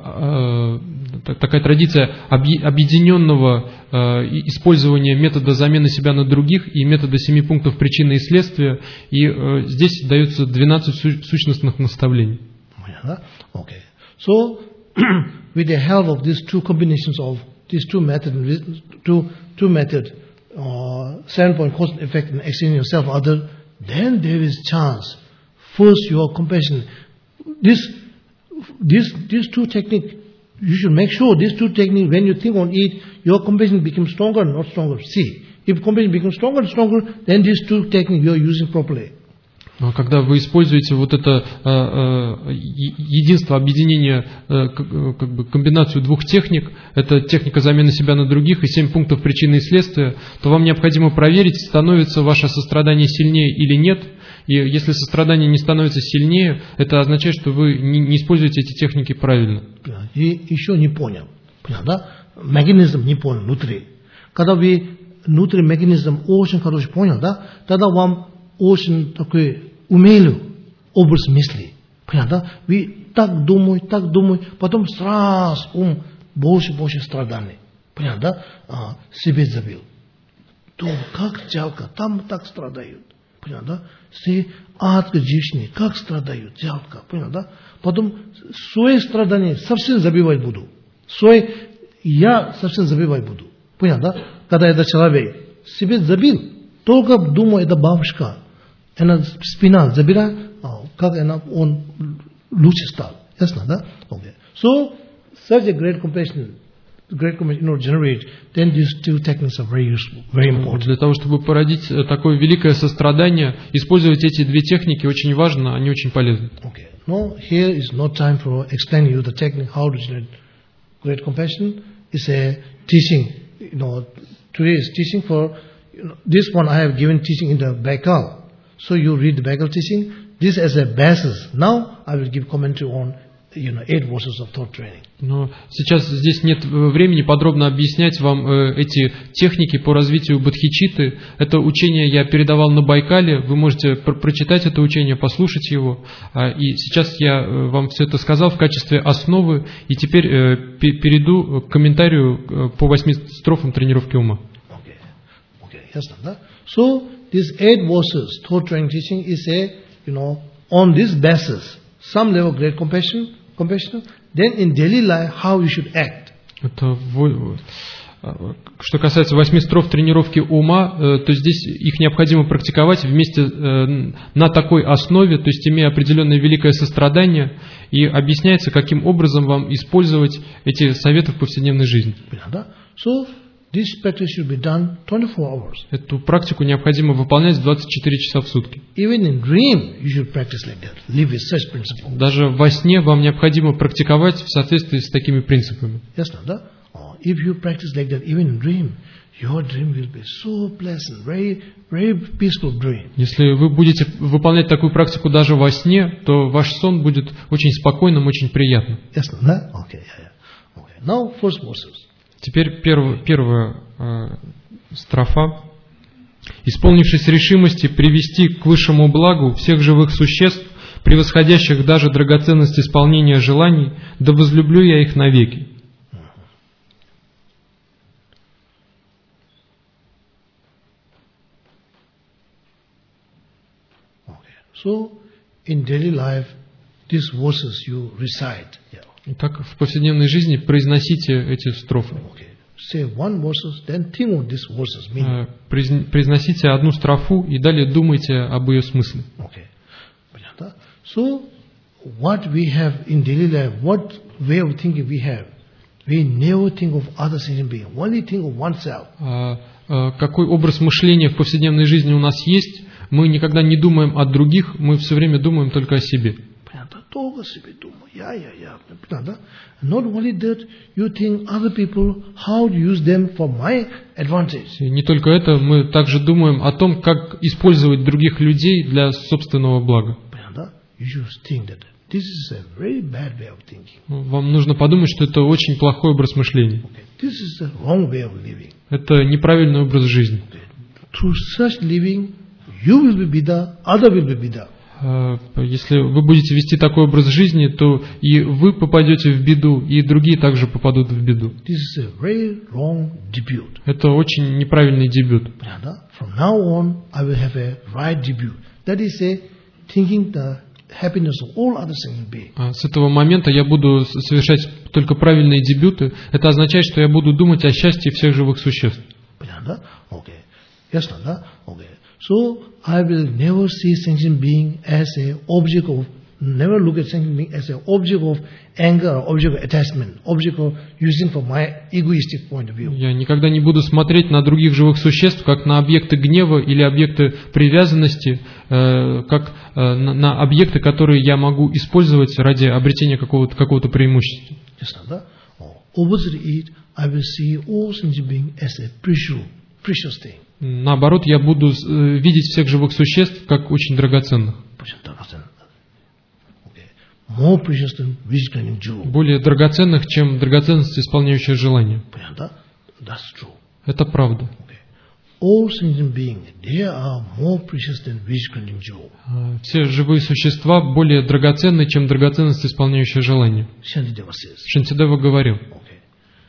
такая традиция объединенного использования метода замены себя на других и метода семи пунктов причины и следствия, и здесь дается двенадцать сущностных наставлений. Okay. So, with the help of these two combinations of these two methods, two two methods, uh, seven-point cause and effect in extending yourself other, then there is chance. First, your compassion. This, this, these two techniques, you should make sure these two techniques, when you think on it, your compassion becomes stronger, not stronger. See, if compassion becomes stronger and stronger, then these two techniques you are using properly. Когда вы используете вот это э, э, единство, объединение, э, как бы комбинацию двух техник, это техника замены себя на других и семь пунктов причины и следствия, то вам необходимо проверить, становится ваше сострадание сильнее или нет. И если сострадание не становится сильнее, это означает, что вы не, не используете эти техники правильно. И еще не понял, понял, да? Механизм не понял внутри. Когда вы внутри механизм очень хороший понял, да? Тогда вам очень такой умелый образ мысли. Понятно, да? Вы так думаете, так думаете, потом сразу ум больше-больше страданий. Понятно, да? А, себе забил. То как жалко, там так страдают. Понятно, да? Все адские жизни, как страдают, жалко. Понятно, да? Потом свои страдания совсем забивать буду. Свои я совсем забивать буду. Понятно, да? Когда это человек себе забил, только думаю, это бабушка. Она спина забира, как она, он лучше стал. Ясно, да? Okay. So, such a great compassion, great compassion, you know, generate, then these two techniques are very useful, very important. Для того, чтобы породить такое великое сострадание, использовать эти две техники очень важно, они очень полезны. Okay. No, here is no time for explaining you the technique, how to generate great compassion. It's a teaching, you know, today is teaching for, you know, this one I have given teaching in the Baikal. So you read the Baikal teaching, this as a basis. Now I will give commentary on, you know, eight verses of thought training. Но сейчас здесь нет времени подробно объяснять вам э, эти техники по развитию бодхичитты. Это учение я передавал на Байкале. Вы можете пр- прочитать это учение, послушать его. А, и сейчас я э, вам все это сказал в качестве основы. И теперь э, п- перейду к комментарию э, по восьми строфам тренировки ума. Okay, okay, yes, да. So these eight verses, thought training teaching is a, you know, on this basis, some level of great compassion, compassion, then in daily life, how you should act. Это, что касается восьми строф тренировки ума, то здесь их необходимо практиковать вместе на такой основе, то есть имея определенное великое сострадание, и объясняется, каким образом вам использовать эти советы в повседневной жизни. So, this practice should be done twenty-four hours. Эту практику необходимо выполнять двадцать четыре часа в сутки. Even in dream, you should practice like that. Live with such principles. Даже во сне вам необходимо практиковать в соответствии с такими принципами. Yes, да? Oh, if you practice like that, even in dream, your dream will be so pleasant, very, very peaceful dream. Если вы будете выполнять такую практику даже во сне, то ваш сон будет очень спокойным, очень приятным. Yes, да? Okay, yeah, yeah. Okay. Now, first verses. Теперь первая, первая э, строфа. «Исполнившись решимости привести к высшему благу всех живых существ, превосходящих даже драгоценность исполнения желаний, да возлюблю я их навеки». Okay. So, in daily life, these verses you recite. Yeah. Итак, в повседневной жизни произносите эти строфы. Okay. Say one verses, then think of these verses, meaning. Произносите одну строфу и далее думайте об ее смысле. Okay. So, what we have in daily life, what way of thinking we have, we never think of other sentient beings, only think of oneself. Какой образ мышления в повседневной жизни у нас есть? Мы никогда не думаем о других, мы все время думаем только о себе. Только себе думаю, я, я, я. Not only that, you think other people, how to use them for my advantage. И не только это, мы также думаем о том, как использовать других людей для собственного блага. You should think that this is a very bad way of thinking. Вам нужно подумать, что это очень плохой образ мышления. Okay. This is the wrong way of living. Это неправильный образ жизни. Okay. Through such living, you will be bida, other will be bida. Если вы будете вести такой образ жизни, то и вы попадете в беду, и другие также попадут в беду. This is a very wrong debut. Это очень неправильный дебют. From now on, I will have a right debut. That is a thinking the happiness of all other sentient beings. С этого момента я буду совершать только правильные дебюты. Это означает, что я буду думать о счастье всех живых существ. Okay. Ясно, да? Okay. So I will never see sentient being as a object of, never look at sentient being as an object of anger, object of attachment, object of using for my egoistic point of view. Я никогда не буду смотреть на других живых существ как на объекты гнева или объекты привязанности, э, как э, на, на объекты, которые я могу использовать ради обретения какого-то какого-то преимущества. Ясно, да? Opposite it, I will see all sentient being as a precious, precious thing. Наоборот, я буду э, видеть всех живых существ как очень драгоценных. More precious than wish granting jewel. Более драгоценных, чем драгоценность, исполняющая желание. That's true. Это правда. Okay. All sentient beings, they are more precious than wish granting jewel. Все живые существа более драгоценны, чем драгоценность, исполняющая желание. Shantideva says. Шантидева говорил. Okay.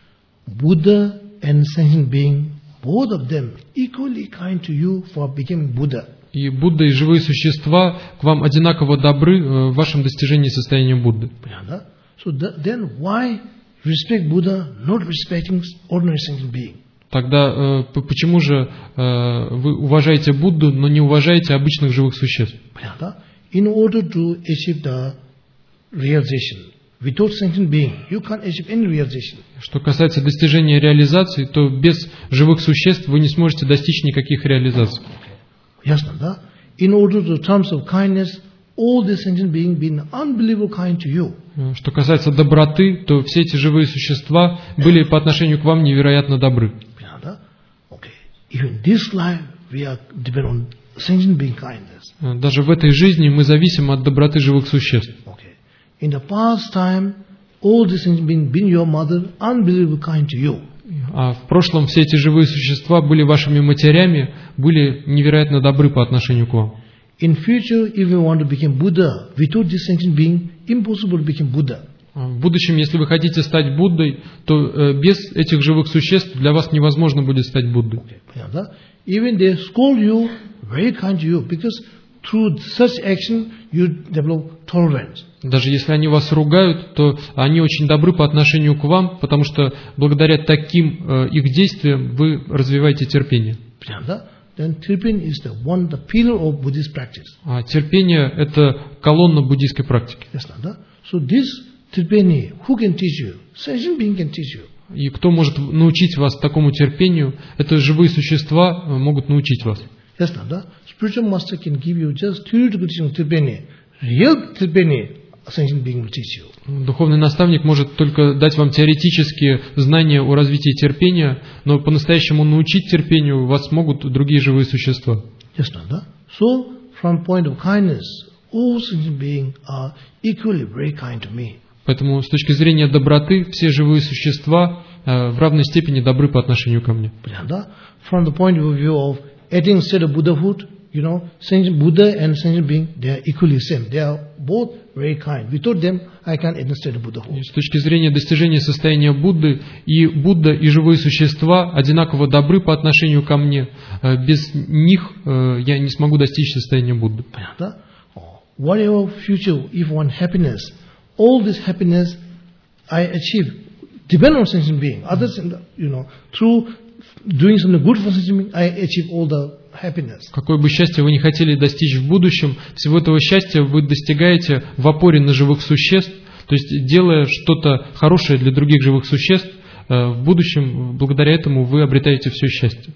Buddha and sentient being, both of them equally kind to you for becoming Buddha. И Будда и живые существа к вам одинаково добры в вашем достижении состояния Будды. So then why respect Buddha, not respecting ordinary sentient being? Тогда э, почему же э, вы уважаете Будду, но не уважаете обычных живых существ? In order to achieve the realization, without sentient being, you can't achieve any realization. Что касается достижения реализации, то без живых существ вы не сможете достичь никаких реализаций. Ясно, да? In order to terms of kindness, all the sentient beings been unbelievable kind to you. Что касается доброты, то все эти живые существа были по отношению к вам невероятно добры. Okay. Even this life we are depend on sentient being kindness. Даже в этой жизни мы зависим от доброты живых существ. Okay. In the past time, all the sentient beings been your mother, unbelievable kind to you. А в прошлом все эти живые существа были вашими матерями, были невероятно добры по отношению к вам. In future, if you want to become Buddha, without this sentient being, impossible to become Buddha. В будущем, если вы хотите стать Буддой, то э, без этих живых существ для вас невозможно будет стать Буддой. Okay. Even they scold you, very kind to you, because through such action you develop tolerance. Даже если они вас ругают, то они очень добры по отношению к вам, потому что благодаря таким э, их действиям вы развиваете терпение. Then is the one, the pillar of Buddhist practice. А терпение – это колонна буддийской практики. So this terpeni, who can teach you? Sentient being can teach you. И кто может научить вас такому терпению? Это живые существа могут научить вас. Ясно, да? Spiritual master can give you just theoretical teaching terpeni. Real terpeni, sentient being will teach you. Духовный наставник может только дать вам теоретические знания о развитии терпения, но по-настоящему научить терпению вас могут другие живые существа. Ясно, да? So, from point of kindness, all sentient beings are equally very kind to me. Поэтому с точки зрения доброты все живые существа э, в равной степени добры по отношению ко мне. From the point of view of attaining state of Buddhahood, you know, sentient Buddha and sentient being, they are equally same. They are both very kind. Without them, I can't attain state of Buddhahood. С точки зрения достижения состояния Будды, и Будда, и живые существа одинаково добры по отношению ко мне. Без них э, я не смогу достичь состояния Будды. Whatever future, if one happiness, all this happiness I achieve depend on sentient being. Others, you know, through doing something good for sentient being, I achieve all the happiness. Какое бы счастье вы не хотели достичь в будущем, всего этого счастья вы достигаете в опоре на живых существ, то есть делая что-то хорошее для других живых существ, в будущем, благодаря этому вы обретаете все счастье.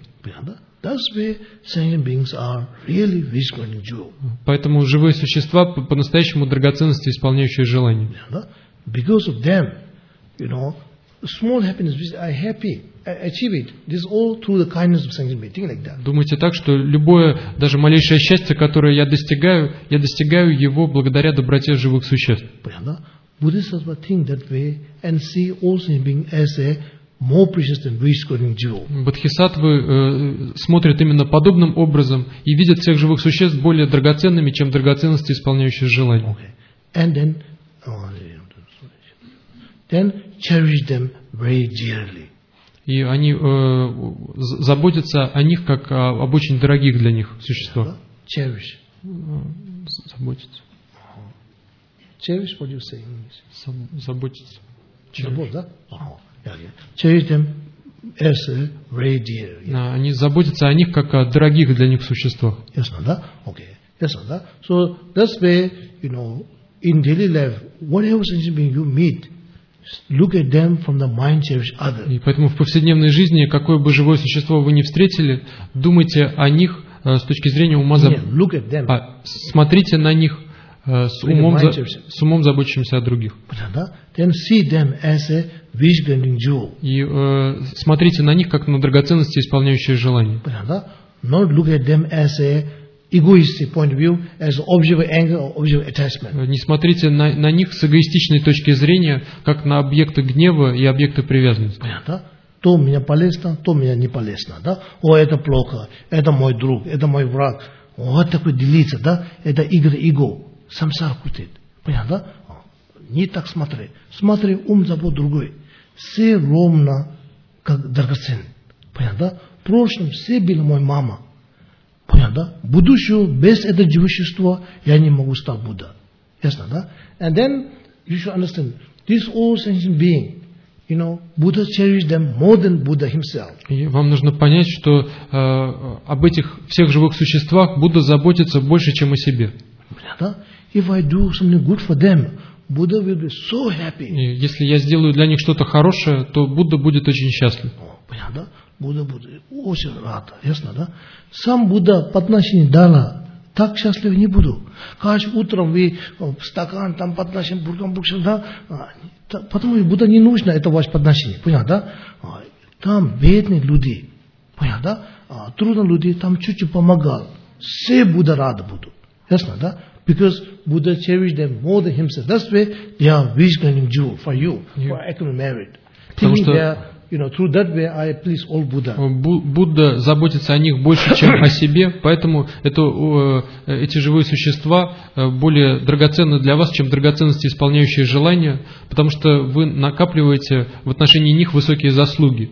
Поэтому живые существа по-настоящему драгоценности, исполняющие желания. Because of them, you know, small happiness which I happy, I achieve it. This is all through the kindness of sentient being, like that. Думайте так, что любое, даже малейшее счастье, которое я достигаю, я достигаю его благодаря доброте живых существ. Buddhists think that way and see all sentient being as a more precious than wish-granting jewel. Бодхисаттвы э, смотрят именно подобным образом и видят всех живых существ более драгоценными, чем драгоценности, исполняющие желания. Okay. And then, oh, then cherish them very dearly. И они э, заботятся о них, как о, об очень дорогих для них существах. Cherish. Заботиться. Cherish, what do you say in English? Заботиться. Cherish, да? Cherish them as a very dear. А, Они заботятся о них как о дорогих для них существах. Yes, Nanda? Okay. Yes, Nanda? So that's where, you know, in daily life, whatever sentient being you meet, look at them from the mind cherish other. И поэтому в повседневной жизни, какое бы живое существо вы ни встретили, думайте о них э, с точки зрения ума, заб... Yeah, look at them. а, смотрите на них э, с, умом, за... с умом, заботящимся о других. Then see them as a wish granting jewel. И э, смотрите на них как на драгоценности, исполняющие желания. Not look at them as a egoistic point of view, as object of anger or object of attachment. Не смотрите на, на них с эгоистичной точки зрения, как на объекты гнева и объекты привязанности. Понятно? То меня полезно, то меня не полезно. Да? О, это плохо, это мой друг, это мой враг. Вот такой делиться, да? Это игра эго. Самсар крутит. Понятно? Не так смотри. Смотри, ум забот другой. Все ровно, как драгоценный. Понятно? В прошлом все были моя мама. Понятно? Будущего без этого живущества я не могу стать Будда. Ясно, да? And then you should understand, this all sentient being, you know, Buddha cherished them more than Buddha himself. И вам нужно понять, что э, об этих всех живых существах Будда заботится больше, чем о себе. Понятно? If I do something good for them, Buddha will be so happy. И если я сделаю для них что-то хорошее, то Будда будет очень счастлив. Понятно? Будда будет очень рад. Ясно, да? Сам Будда по отношению дала, так счастлив не буду. Каждый утром вы стакан там подносим, бургам, бургам, да? Потому что Будда не нужно, это ваше подношение. Понятно, да? Там бедные люди. Понятно, да? Трудные люди, там чуть-чуть помогал. Все Будда рады будут. Ясно, да? Because Buddha cherished them more than himself. That's why they are wish granting jewel for you, for actually married. Потому что you know, through that way I please all Buddha. Будда заботится о них больше, чем о себе, поэтому это, эти живые существа более драгоценны для вас, чем драгоценности, исполняющие желания, потому что вы накапливаете в отношении них высокие заслуги,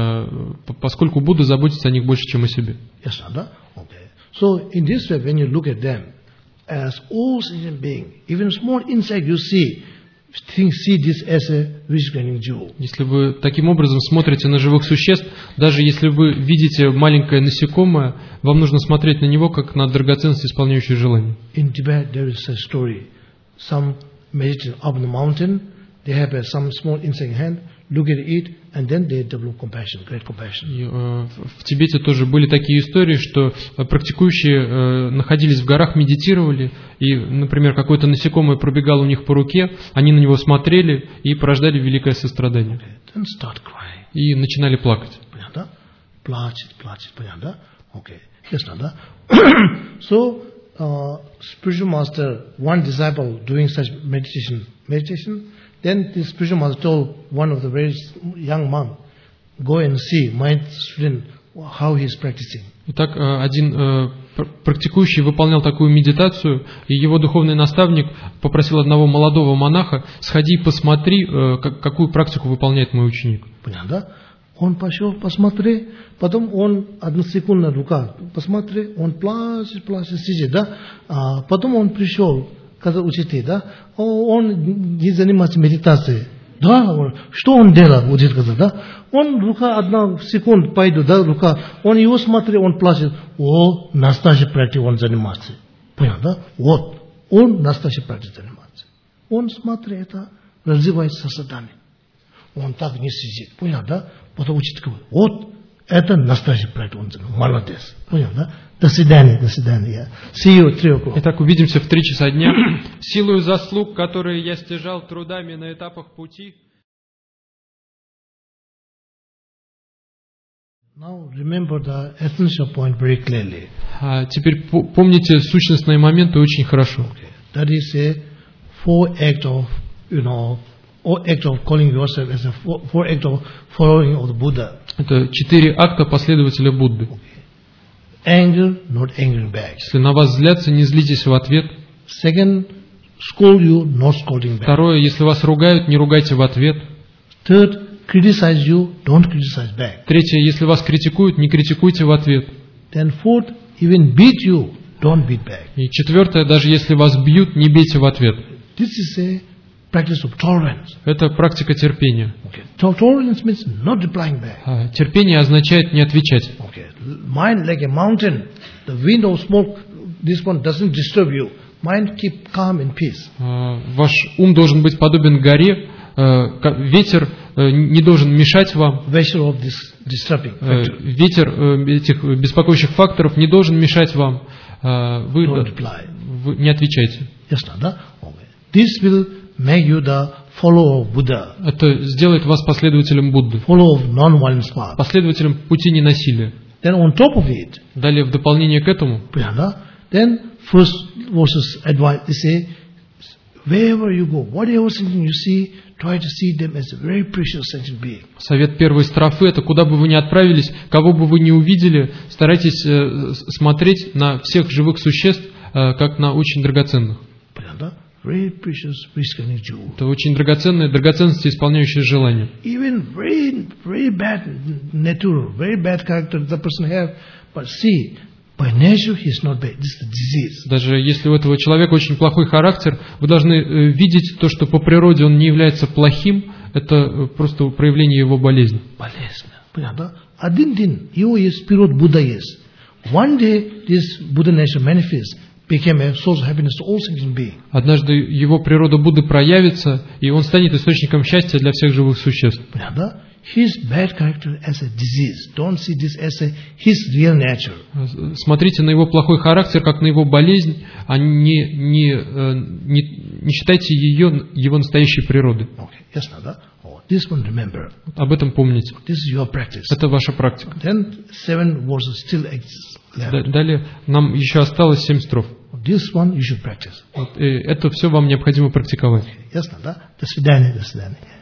поскольку Будда заботится о них больше, чем о себе. Yes, да? Okay. So in this way, when you look at them as all sentient being, even small insect you see, think, see this as a wish granting jewel. Если вы таким образом смотрите на живых существ, даже если вы видите маленькое насекомое, вам нужно смотреть на него как на драгоценность, исполняющую желание. In Tibet there is a story. Some meditating up the mountain, they have a, some small insect in hand, look at it, and then they develop compassion, great compassion. И, э, в Тибете тоже были такие истории, что практикующие э, находились в горах, медитировали, и, например, какое-то насекомое пробегало у них по руке, они на него смотрели и порождали великое сострадание. Okay. Then start crying. И начинали плакать. Понятно? Плачет, плачет, понятно? Okay. Yes, да? So, uh, spiritual master, one disciple doing such meditation, meditation, then the spiritual master told one of the very young monk, go and see my student, how he is practicing. Итак, один практикующий выполнял такую медитацию, и его духовный наставник попросил одного молодого монаха, сходи и посмотри, какую практику выполняет мой ученик. Понятно? Он пошел, посмотри, потом он одну секунду рука, посмотри, он плачет, плачет, сидит, да? А потом он пришел, когда учитель, да? Он не занимается медитацией. Да, он, что он делает, учитель сказал, да? Он рука одна секунду пойдет, да, рука, он его смотрит, он плачет, о, настоящий практик он занимается. Понял, да? Вот, он настоящий практик занимается. Он смотрит это, развивается созидание. Он так не сидит, понял, да? Потом учитель говорит, вот, это настоящий практик, он занимается, молодец. Понял, да? До свидания, до свидания. See you at three o'clock. Итак, увидимся в три часа дня. Силою заслуг, которые я стяжал трудами на этапах пути. Now remember the essential point very clearly. А теперь помните сущностные моменты очень хорошо. Okay. That is a four act of, you know, four act of calling yourself as a four, four act of following of the Buddha. Это четыре акта последователя Будды. Okay. Anger, not angering back. Если на вас злятся, не злитесь в ответ. Second, scold you, not scolding back. Второе, если вас ругают, не ругайте в ответ. Third, criticize you, don't criticize back. Третье, если вас критикуют, не критикуйте в ответ. Then fourth, even beat you, don't beat back. И четвертое, даже если вас бьют, не бейте в ответ. This is a practice of tolerance. Это практика терпения. Okay. So tolerance means not replying back. А терпение означает не отвечать. Okay. Mind like a mountain. The wind or smoke, this one doesn't disturb you. Mind keep calm and peace. А, ваш ум должен быть подобен горе. А, ветер а, не должен мешать вам. Pressure of this disturbing А, factor. ветер а, этих беспокоящих факторов не должен мешать вам. А, вы, Don't reply. вы не отвечайте. Yes, no, да? Okay. This will make you the follower of Buddha. Это сделает вас последователем Будды, Follower of non-violence path. последователем пути ненасилия. Then on top of it, Далее, в дополнение к этому, then first verses advice, they say, wherever you go, whatever sentient you see, try to see them as a very precious sentient being. совет первой строфы – это куда бы вы ни отправились, кого бы вы ни увидели, старайтесь э, смотреть на всех живых существ, э, как на очень драгоценных. Very precious, very jewel. Это очень драгоценные, драгоценности, исполняющие желания. Even very, very bad nature, very bad character the person have, but see, by nature he is not bad. This is a disease. Даже если у этого человека очень плохой характер, вы должны э, видеть то, что по природе он не является плохим, это э, просто проявление его болезни. Болезнь. Один день его есть период Будда есть. One day this Buddha nature manifests. Became a source of happiness to all sentient beings. Однажды его природа Будды проявится, и он станет источником счастья для всех живых существ. His bad character as a disease. Don't see this as a his real nature. Смотрите на его плохой характер как на его болезнь, а не, не, не, не считайте ее его настоящей природой. Okay. Yes, no, oh, this one remember. Об этом помните. This is your practice. Это ваша практика. Then seven verses still exist. Далее нам еще осталось семь строф. This one you should practice. Вот, это все вам необходимо практиковать. Ясно, да? До свидания, до свидания.